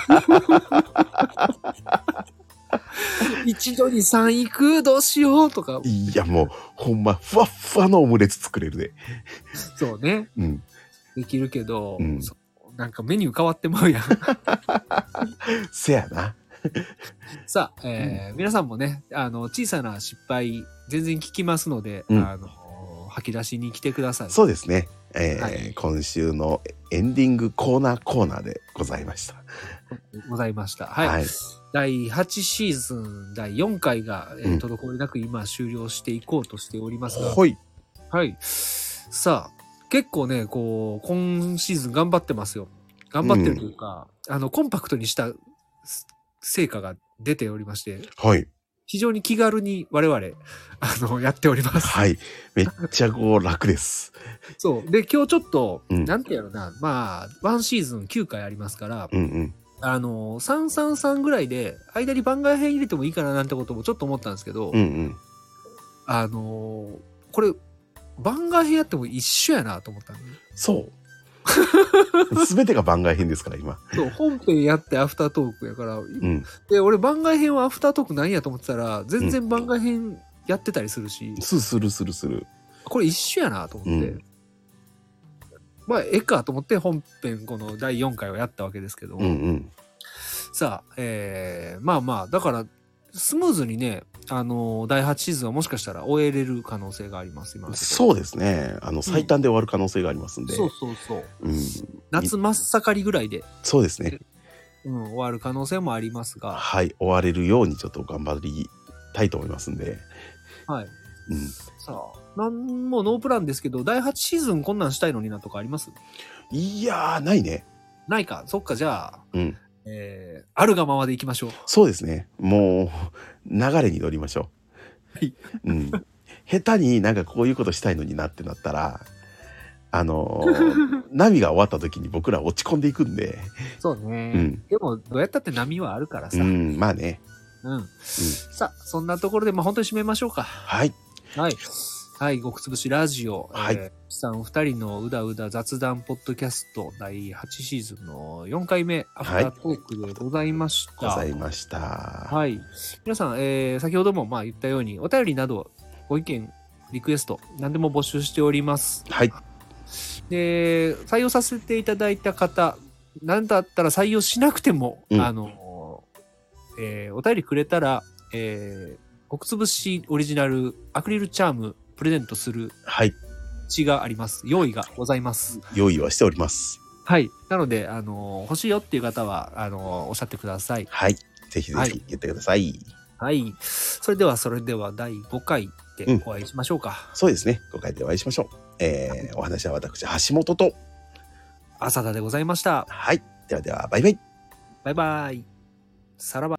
一度にさん行くどうしようとか。 いや、もう、ほんま、ふわっふわのオムレツ作れるで。 そうね。 うん。 できるけど、 うん、 なんかメニュー変わってまうやん。 せやな。 さあ、えーうん、皆さんもね、あの、小さな失敗、全然聞きますので、うん、あの、吐き出しに来てください。 そうですね。えーはい、今週のエンディングコーナーコーナーでございました。 ございました。はい。はい、だいはちシーズンだいよんかいが、えー、滞りなく今終了していこうとしておりますが。 はい。 はい。さあ、結構ね、こう、今シーズン頑張ってますよ。頑張ってるというか、うん、あの、コンパクトにした成果が出ておりまして。 はい。 非常に気軽に我々、あの、やっております。 はい。めっちゃこう楽です。 そう。で、今日ちょっと、うん、なんてやろな、まあ、ワンシーズンきゅうかいありますから、 うんうん、 あの、さんさんさんぐらいで、間に番外編入れてもいいかななんてこともちょっと思ったんですけど、 うんうん、 あの、これ、番外編やっても一緒やなと思ったんで。 そう。すべてが番外編ですから、今。 そう、本編やってアフタートークやから。 うん、 で、俺番外編はアフタートークなんやと思ってたら、全然番外編やってたりするし。 うん、すするするする。 これ一緒やなと思って。うん、まあ、ええかと思って本編このだいよんかいをやったわけですけど。 うんうん、 さあ、えー、まあまあ、だから、スムーズにね、あのー、だいはちシーズンはもしかしたら終えれる可能性があります、今のところ。 そうですね。あの、最短で終わる可能性がありますんで。 うん、そうそうそう。 うん、 夏真っ盛りぐらいで。 そうですね。 うん、終わる可能性もありますが。 はい、終われるようにちょっと頑張りたいと思いますんで。 はい。 うん。 さあ、なんもノープランですけど、だいはちシーズンこんなんしたいのになとかあります？ いやー、ないね。 ないか。そっか、じゃあ。 うん。 えー、あるがままでいきましょう。 そうですね。もう、流れに乗りましょう。はい。 うん。下手になんかこういうことしたいのになってなったら、あのー、波が終わった時に僕ら落ち込んでいくんで。 そうね。 うん。 でも、どうやったって波はあるからさ。 うん、まあね。 うん。うん、さあ、そんなところで、まあ本当に締めましょうか。 はい。 はい。はい、極つぶしラジオ。 はい。 えー、さん二人のうだうだ雑談ポッドキャストだいはちシーズンのよんかいめアフタートークでございました。 はい、ございました。 はい。皆さん、えー、先ほどもまあ言ったようにお便りなどご意見、リクエスト何でも募集しております。 はい。 で、採用させていただいた方、なんだったら採用しなくても、うん、あの、えー、お便りくれたら、えー、極つぶしオリジナルアクリルチャームプレゼントする血があります。用意がございます。 用意はしております。 はい。なので、あの、欲しいよっていう方は、あの、おっしゃってください。 はい。ぜひぜひ言ってください。 はい。それでは、それではだいごかいでお会いしましょうか。 うん、そうですね。ごかいでお会いしましょう。えー、お話は私、橋本と浅田でございました。 はい。ではでは、バイバイ。 バイバイ。さらば。